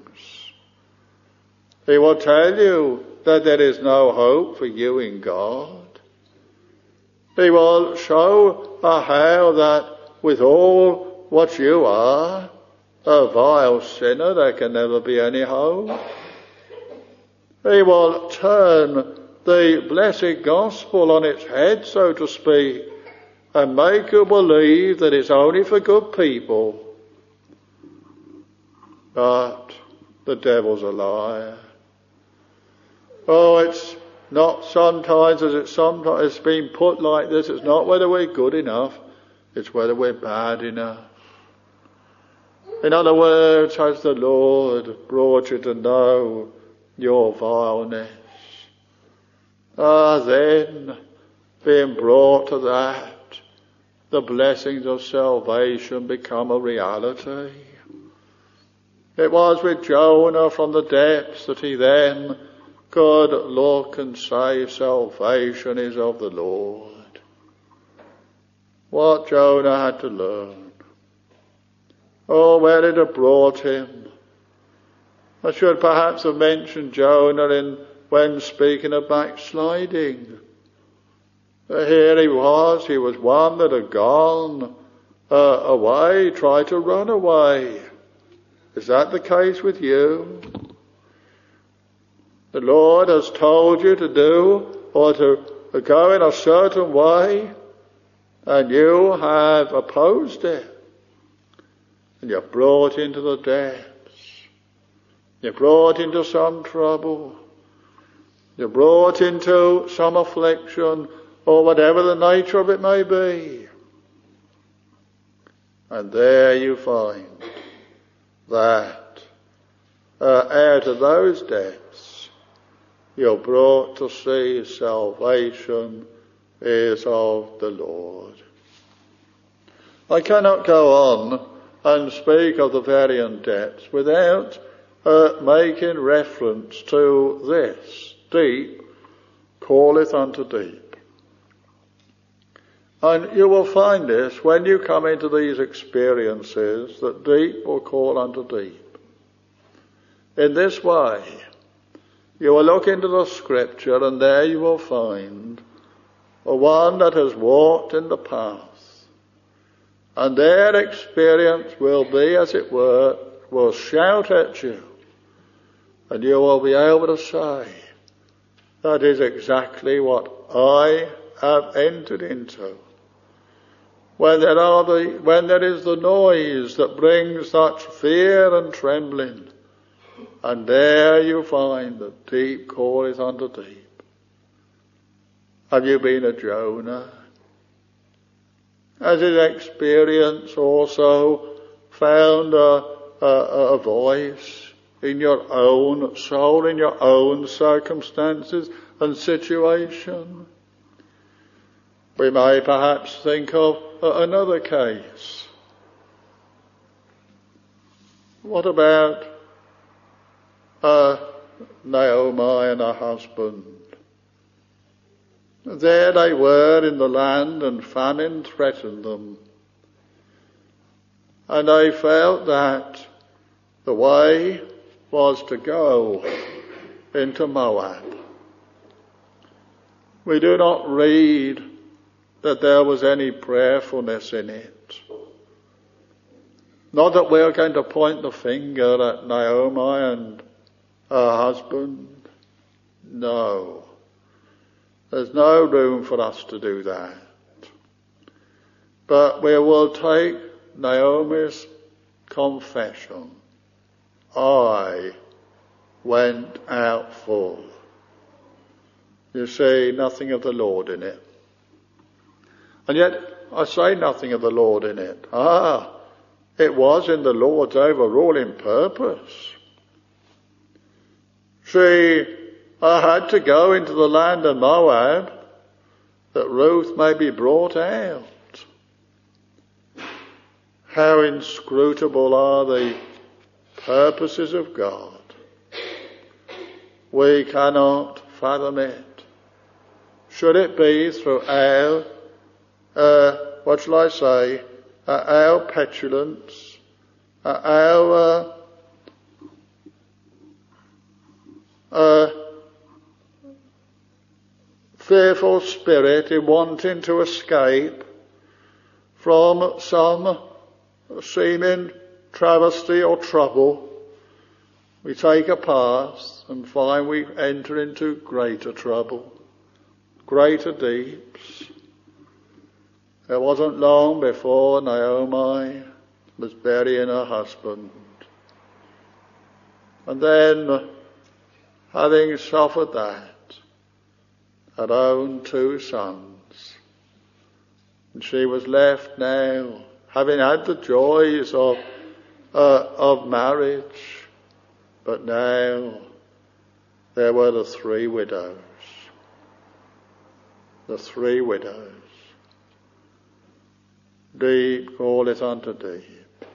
He will tell you that there is no hope for you in God. He will show uh, how that with all what you are, a vile sinner, there can never be any hope. He will turn the blessed gospel on its head, so to speak, and make you believe that it's only for good people. But the devil's a liar. Oh, it's not sometimes as it's sometimes it's been put like this. It's not whether we're good enough, it's whether we're bad enough. In other words, has the Lord brought you to know your vileness? Ah, then, being brought to that, the blessings of salvation become a reality. It was with Jonah from the depths that he then could look and say, salvation is of the Lord. What Jonah had to learn. Oh, where it had brought him. I should perhaps have mentioned Jonah in, when speaking of backsliding. But here he was, he was one that had gone uh, away, tried to run away. Is that the case with you? The Lord has told you to do or to, to go in a certain way, and you have opposed it. And you're brought into the depths. You're brought into some trouble. You're brought into some affliction, or whatever the nature of it may be. And there you find that uh, out of those depths, you're brought to see salvation is of the Lord. I cannot go on and speak of the varying depths without uh, making reference to this. Deep calleth unto deep. And you will find this when you come into these experiences, that deep will call unto deep. In this way, you will look into the scripture, and there you will find the one that has walked in the path. And their experience will be, as it were, will shout at you. And you will be able to say, that is exactly what I have entered into. When there are the, when there is the noise that brings such fear and trembling, and there you find the deep calleth unto deep. Have you been a Jonah? Has his experience also found a, a, a voice in your own soul, in your own circumstances and situation? We may perhaps think of another case. What about uh, Naomi and her husband? There they were in the land, and famine threatened them. And they felt that the way was to go into Moab. We do not read that there was any prayerfulness in it. Not that we're going to point the finger at Naomi and her husband. No. There's no room for us to do that. But we will take Naomi's confession. I went out full. You see nothing of the Lord in it. And yet I say nothing of the Lord in it. Ah, it was in the Lord's overruling purpose. She I had to go into the land of Moab that Ruth may be brought out. How inscrutable are the purposes of God. We cannot fathom it. Should it be through our, uh, what shall I say, uh, our petulance, uh, our uh, uh, fearful spirit in wanting to escape from some seeming travesty or trouble, we take a path and find we enter into greater trouble, greater deeps. It wasn't long before Naomi was burying her husband. And then, having suffered that, had owned two sons. And she was left now, having had the joys of, uh, of marriage, but now there were the three widows. The three widows. Deep calleth unto deep.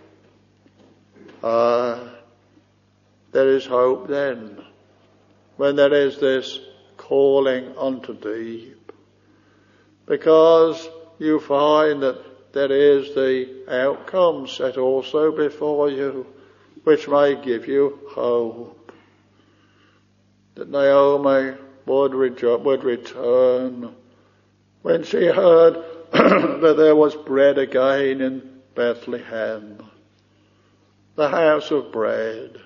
Ah, there is hope then, when there is this calling unto deep, because you find that there is the outcome set also before you, which may give you hope. That Naomi would, rejo- would return when she heard that there was bread again in Bethlehem, the house of bread.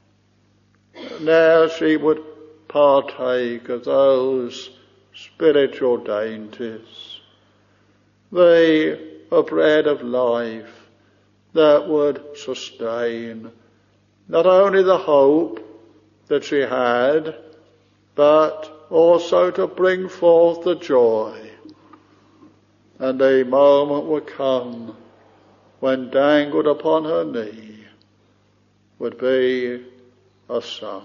Now she would partake of those spiritual dainties, the bread of life that would sustain not only the hope that she had, but also to bring forth the joy. And a moment would come when dangled upon her knee would be a son.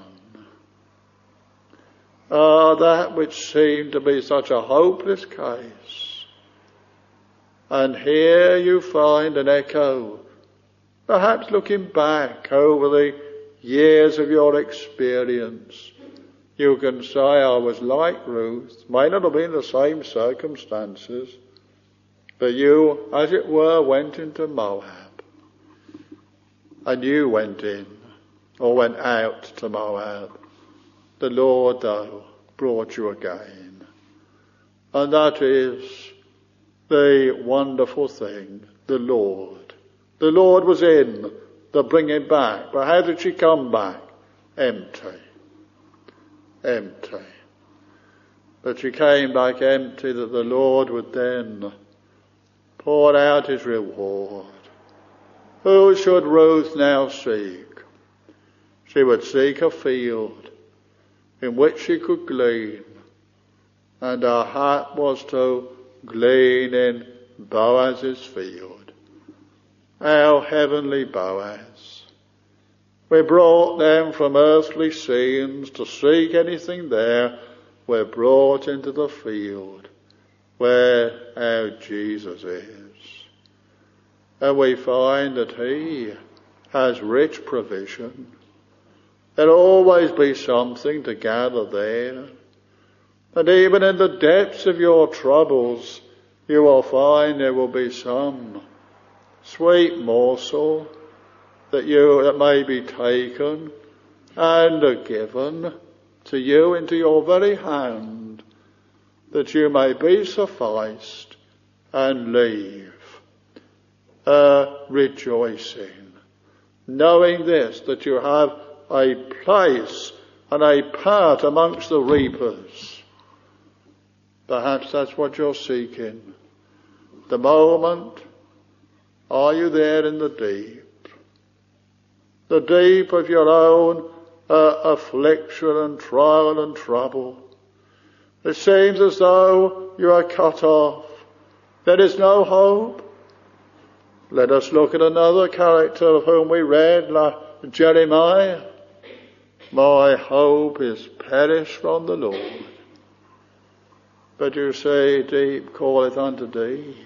Ah, that which seemed to be such a hopeless case. And here you find an echo Perhaps looking back over the years of your experience, you can say, I was like Ruth. May not have been the same circumstances, but you, as it were, went into Moab. And you went in, or went out to Moab. The Lord, though, brought you again. And that is the wonderful thing, the Lord. The Lord was in the bringing back. But how did she come back? Empty. Empty. But she came back empty that the Lord would then pour out his reward. Who should Ruth now seek? She would seek a field in which she could glean, and her heart was to glean in Boaz's field. Our heavenly Boaz. We brought them from earthly scenes to seek anything there. We're brought into the field where our Jesus is. And we find that he has rich provision. There'll always be something to gather there. And even in the depths of your troubles, you will find there will be some sweet morsel that you that may be taken and given to you into your very hand, that you may be sufficed and leave uh, rejoicing, knowing this, that you have a place and a part amongst the reapers. Perhaps that's what you're seeking. The moment, are you there in the deep? The deep of your own uh, affliction and trial and trouble. It seems as though you are cut off. There is no hope. Let us look at another character of whom we read, like Jeremiah. My hope is perished from the Lord. But you say, deep calleth unto deep.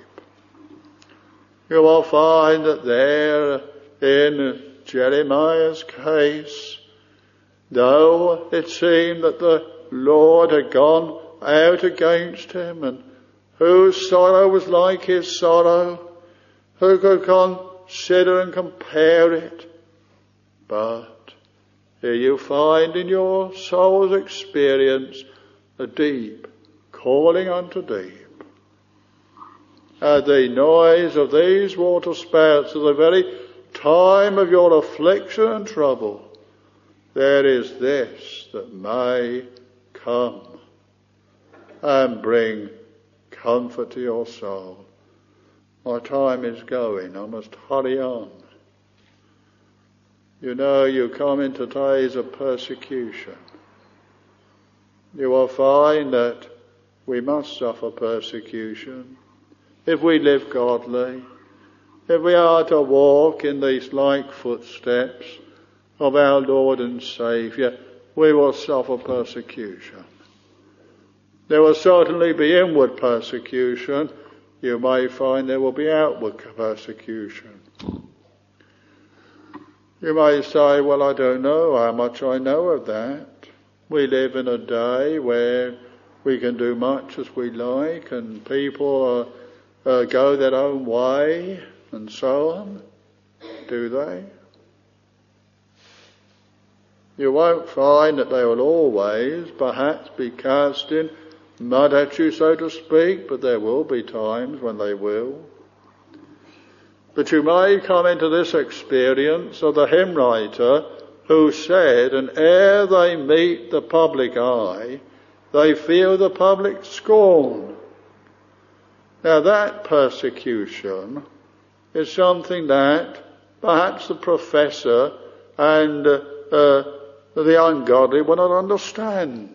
You will find that there in Jeremiah's case, though it seemed that the Lord had gone out against him, and whose sorrow was like his sorrow, who could consider and compare it? But here you find in your soul's experience a deep calling unto deep. At the noise of these water spouts, at the very time of your affliction and trouble, there is this that may come and bring comfort to your soul. My time is going. I must hurry on. You know, you come into days of persecution. You will find that we must suffer persecution if we live godly, if we are to walk in these like footsteps of our Lord and Saviour. We will suffer persecution. There will certainly be inward persecution. You may find there will be outward persecution. You may say, well, I don't know how much I know of that. We live in a day where we can do much as we like, and people uh, uh, go their own way, and so on. Do they? You won't find that they will always, perhaps, be casting mud at you, so to speak, but there will be times when they will. But you may come into this experience of the hymn writer who said, and ere they meet the public eye, they feel the public scorn. Now that persecution is something that perhaps the professor and uh, uh, the ungodly will not understand.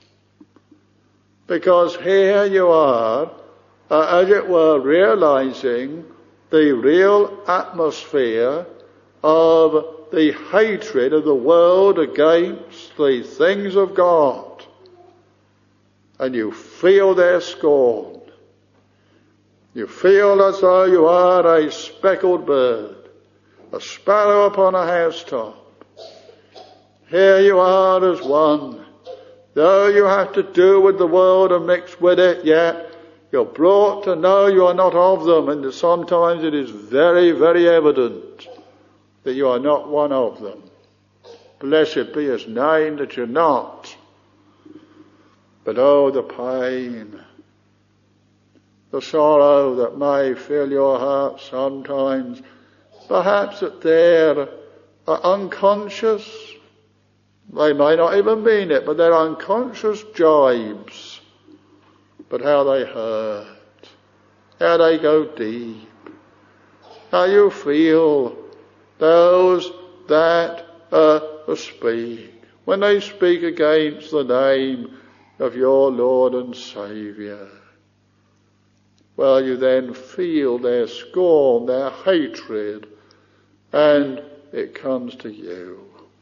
Because here you are, uh, as it were, realizing the real atmosphere of the hatred of the world against the things of God. And you feel their scorn. You feel as though you are a speckled bird a sparrow upon a housetop. Here you are as one. Though you have to do with the world and mix with it, yet you're brought to know you are not of them, and sometimes it is very, very evident that you are not one of them. Blessed be his name that you're not. But oh, the pain, the sorrow that may fill your heart sometimes, perhaps that they're unconscious. They may not even mean it, but they're unconscious jibes. But how they hurt, how they go deep, how you feel those that uh, speak, when they speak against the name of your Lord and Saviour. Well, you then feel their scorn, their hatred, and it comes to you.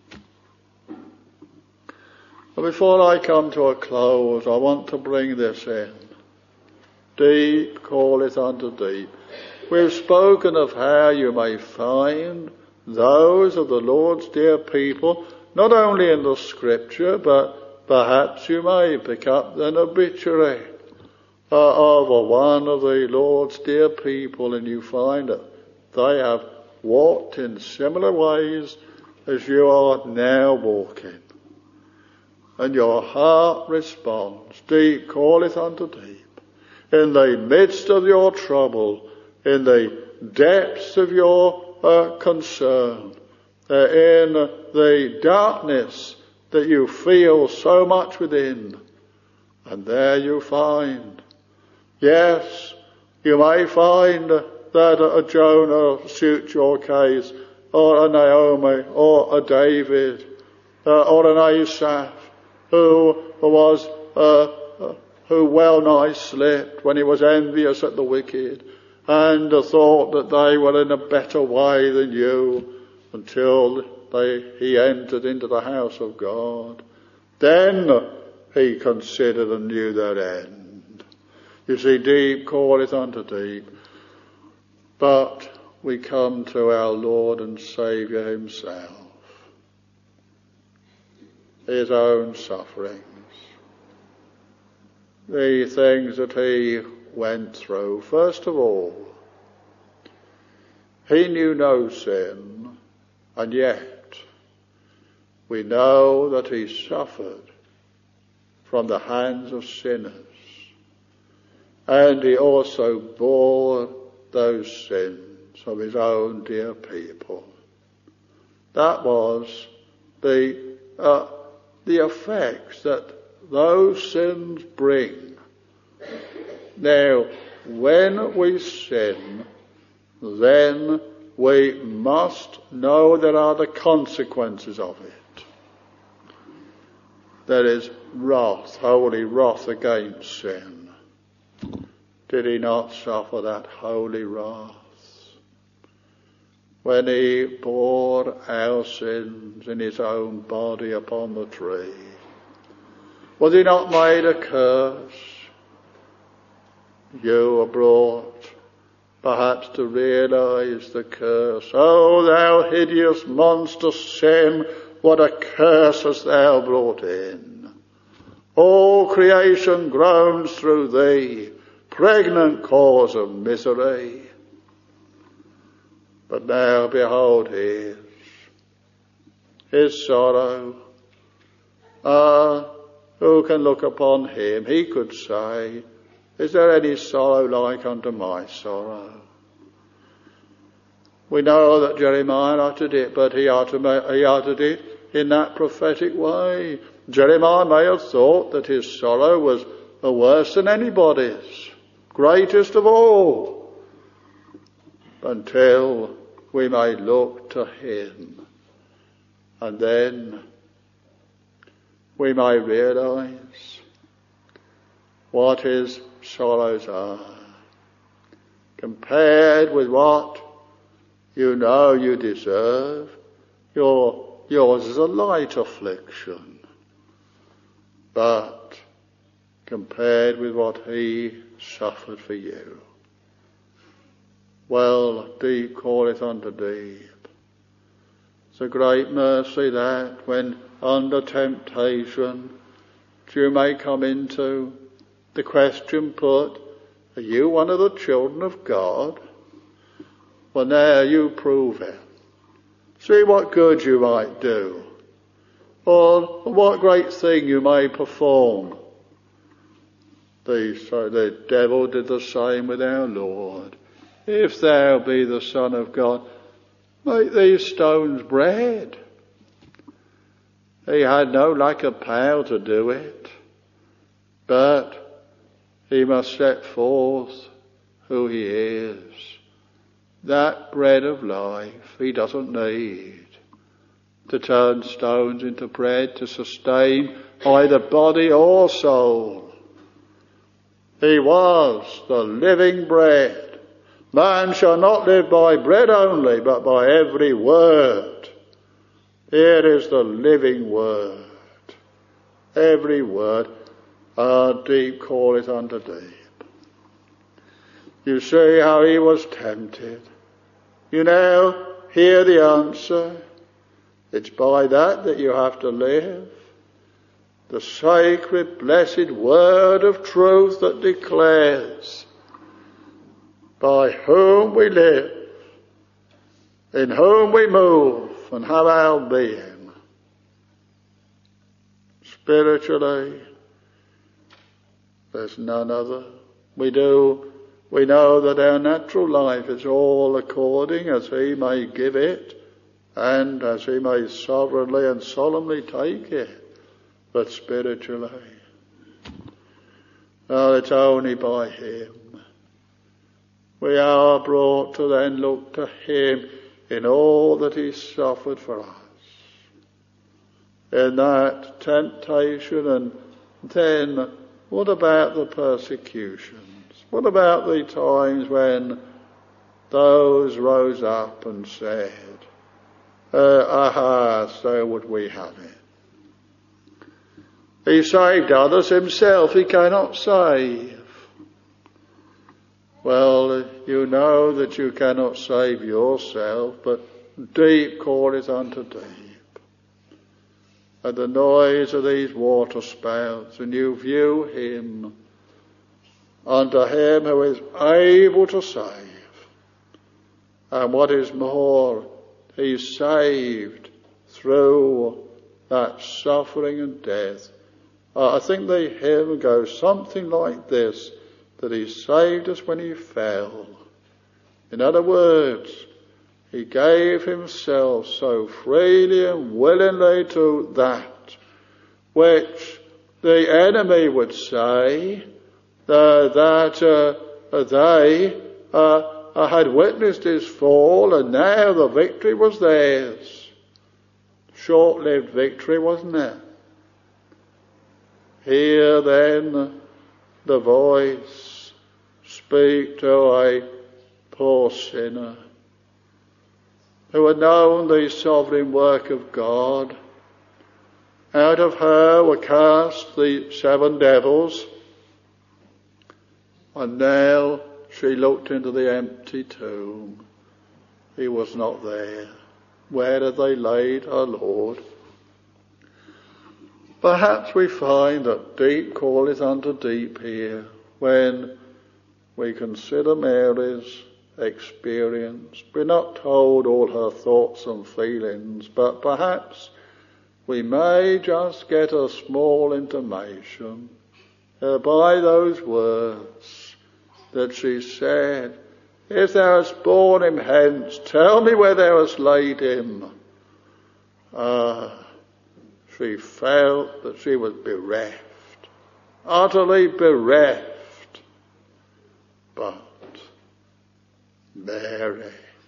But before I come to a close, I want to bring this in. Deep calleth unto deep. We've spoken of how you may find those of the Lord's dear people, not only in the Scripture, but perhaps you may pick up an obituary uh, of a one of the Lord's dear people, and you find that they have walked in similar ways as you are now walking. And your heart responds, deep calleth unto deep. In the midst of your trouble, in the depths of your uh, concern, uh, in the darkness that you feel so much within, and there you find, yes, you may find that a Jonah suits your case, or a Naomi, or a David, uh, or an Asaph, who was, uh, who well nigh slipped when he was envious at the wicked, and thought that they were in a better way than you, until they, he entered into the house of God. Then he considered and knew their end. You see, deep calleth unto deep. But we come to our Lord and Saviour himself. His own sufferings, the things that he went through. First of all, he knew no sin, and yet we know that he suffered from the hands of sinners, and he also bore those sins of his own dear people. That was the uh, the effects that those sins bring. Now, when we sin, then we must know there are the consequences of it. There is wrath, holy wrath against sin. Did he not suffer that holy wrath when he bore our sins in his own body upon the tree? Was he not made a curse? You are brought perhaps to realize the curse. Oh, thou hideous monster sin, what a curse hast thou brought in. All creation groans through thee, pregnant cause of misery. But now behold his, his sorrow. Ah, who can look upon him? He could say, is there any sorrow like unto my sorrow? We know that Jeremiah uttered it, but he uttered, he uttered it in that prophetic way. Jeremiah may have thought that his sorrow was worse than anybody's, greatest of all, until we may look to him, and then we may realize what his sorrows are, compared with what you know you deserve. Your, yours is a light affliction, but compared with what he suffered for you, well, deep calleth unto deep. It's a great mercy that when under temptation you may come into the question put, are you one of the children of God? Well, now you prove it. See what good you might do, or what great thing you may perform. The, so the devil did the same with our Lord. If thou be the Son of God, make these stones bread. He had no lack of power to do it, but he must set forth who he is. That bread of life he doesn't need to turn stones into bread to sustain either body or soul. He was the living bread. Man shall not live by bread only, but by every word. Here is the living word. Every word, our deep calleth unto deep. You see how he was tempted. You now hear the answer. It's by that that you have to live. The sacred, blessed word of truth that declares by whom we live, in whom we move and have our being. Spiritually, there's none other. We do, we know that our natural life is all according as he may give it and as he may sovereignly and solemnly take it. But spiritually, oh, it's only by him. We are brought to then look to him in all that he suffered for us. In that temptation, and then what about the persecutions? What about the times when those rose up and said, uh, aha, so would we have it. He saved others, himself he cannot save. Well, you know that you cannot save yourself, but deep calleth unto deep. At the noise of these water spouts, and you view him, unto him who is able to save. And what is more, he saved through that suffering and death. Uh, I think the hymn goes something like this, that he saved us when he fell. In other words, he gave himself so freely and willingly to that which the enemy would say uh, that uh, they uh, had witnessed his fall and now the victory was theirs. Short-lived victory, wasn't it? Hear then the voice speak to a poor sinner who had known the sovereign work of God. Out of her were cast the seven devils, and now she looked into the empty tomb. He was not there. Where had they laid our Lord? Perhaps we find that deep calleth unto deep here when we consider Mary's experience. We're not told all her thoughts and feelings, but perhaps we may just get a small intimation uh, by those words that she said, if thou hast borne him hence, tell me where thou hast laid him. Ah, she felt that she was bereft, utterly bereft. But Mary,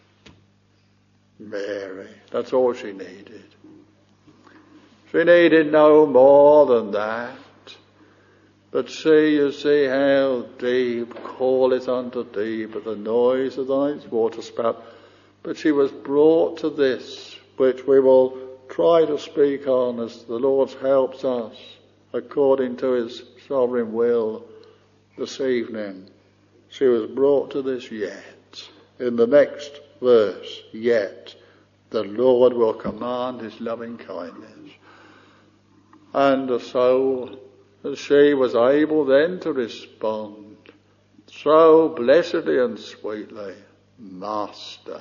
Mary, that's all she needed. She needed no more than that. But see, you see how deep calleth unto deep at the noise of thy water spout. But she was brought to this, which we will try to speak on as the Lord helps us according to his sovereign will this evening. She was brought to this yet. In the next verse, yet the Lord will command his loving kindness. And so she was able then to respond so blessedly and sweetly, Master.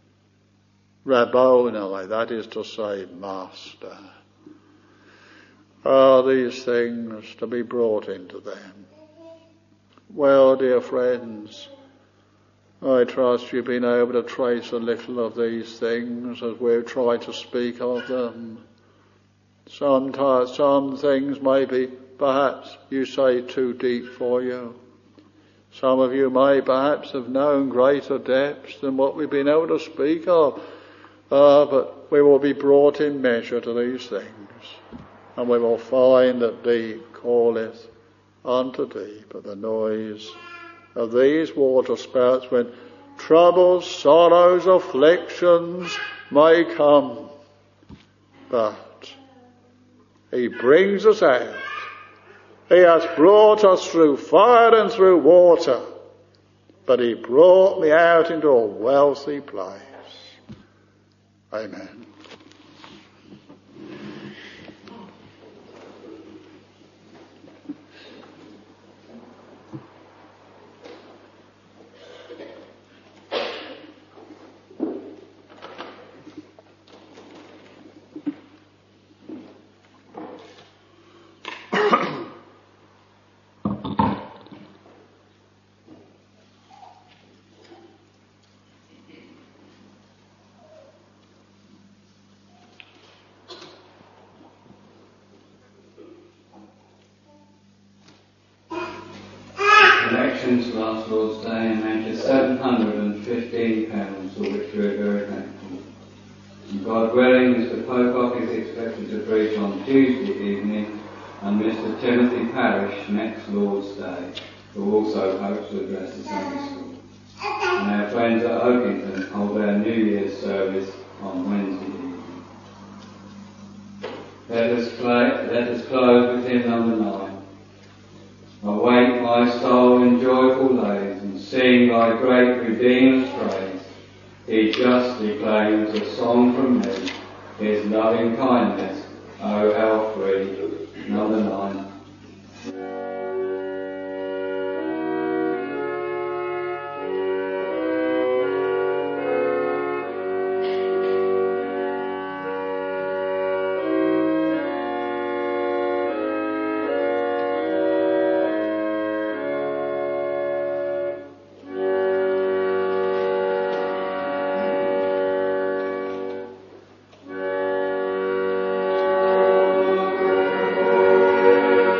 Rabboni, that is to say, Master. Are these things to be brought into them? Well, dear friends, I trust you've been able to trace a little of these things as we've tried to speak of them. Sometimes some things may be, perhaps, you say, too deep for you. Some of you may perhaps have known greater depths than what we've been able to speak of. Uh, but we will be brought in measure to these things, and we will find that deep calleth unto deep at the noise of these water spouts, when troubles, sorrows, afflictions may come. But he brings us out. He has brought us through fire and through water, but he brought me out into a wealthy place. Amen. Collections last Lord's Day amounted to seven hundred fifteen pounds, for which we are very thankful. And God willing, Mister Pocock is expected to preach on Tuesday evening, and Mister Timothy Parish next Lord's Day, who also hopes to address the Sunday school. And our friends at Oakington hold their New Year's service on Wednesday evening. Let us, play, let us close with hymn number nine. Awake my soul in joyful lays, and sing thy great Redeemer's praise. He justly claims a song from me, his loving kindness, oh how free. Number nine. Thank you.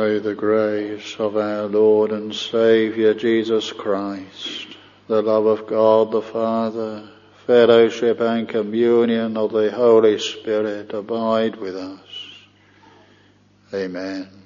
May the grace of our Lord and Saviour Jesus Christ, the love of God the Father, fellowship and communion of the Holy Spirit abide with us. Amen.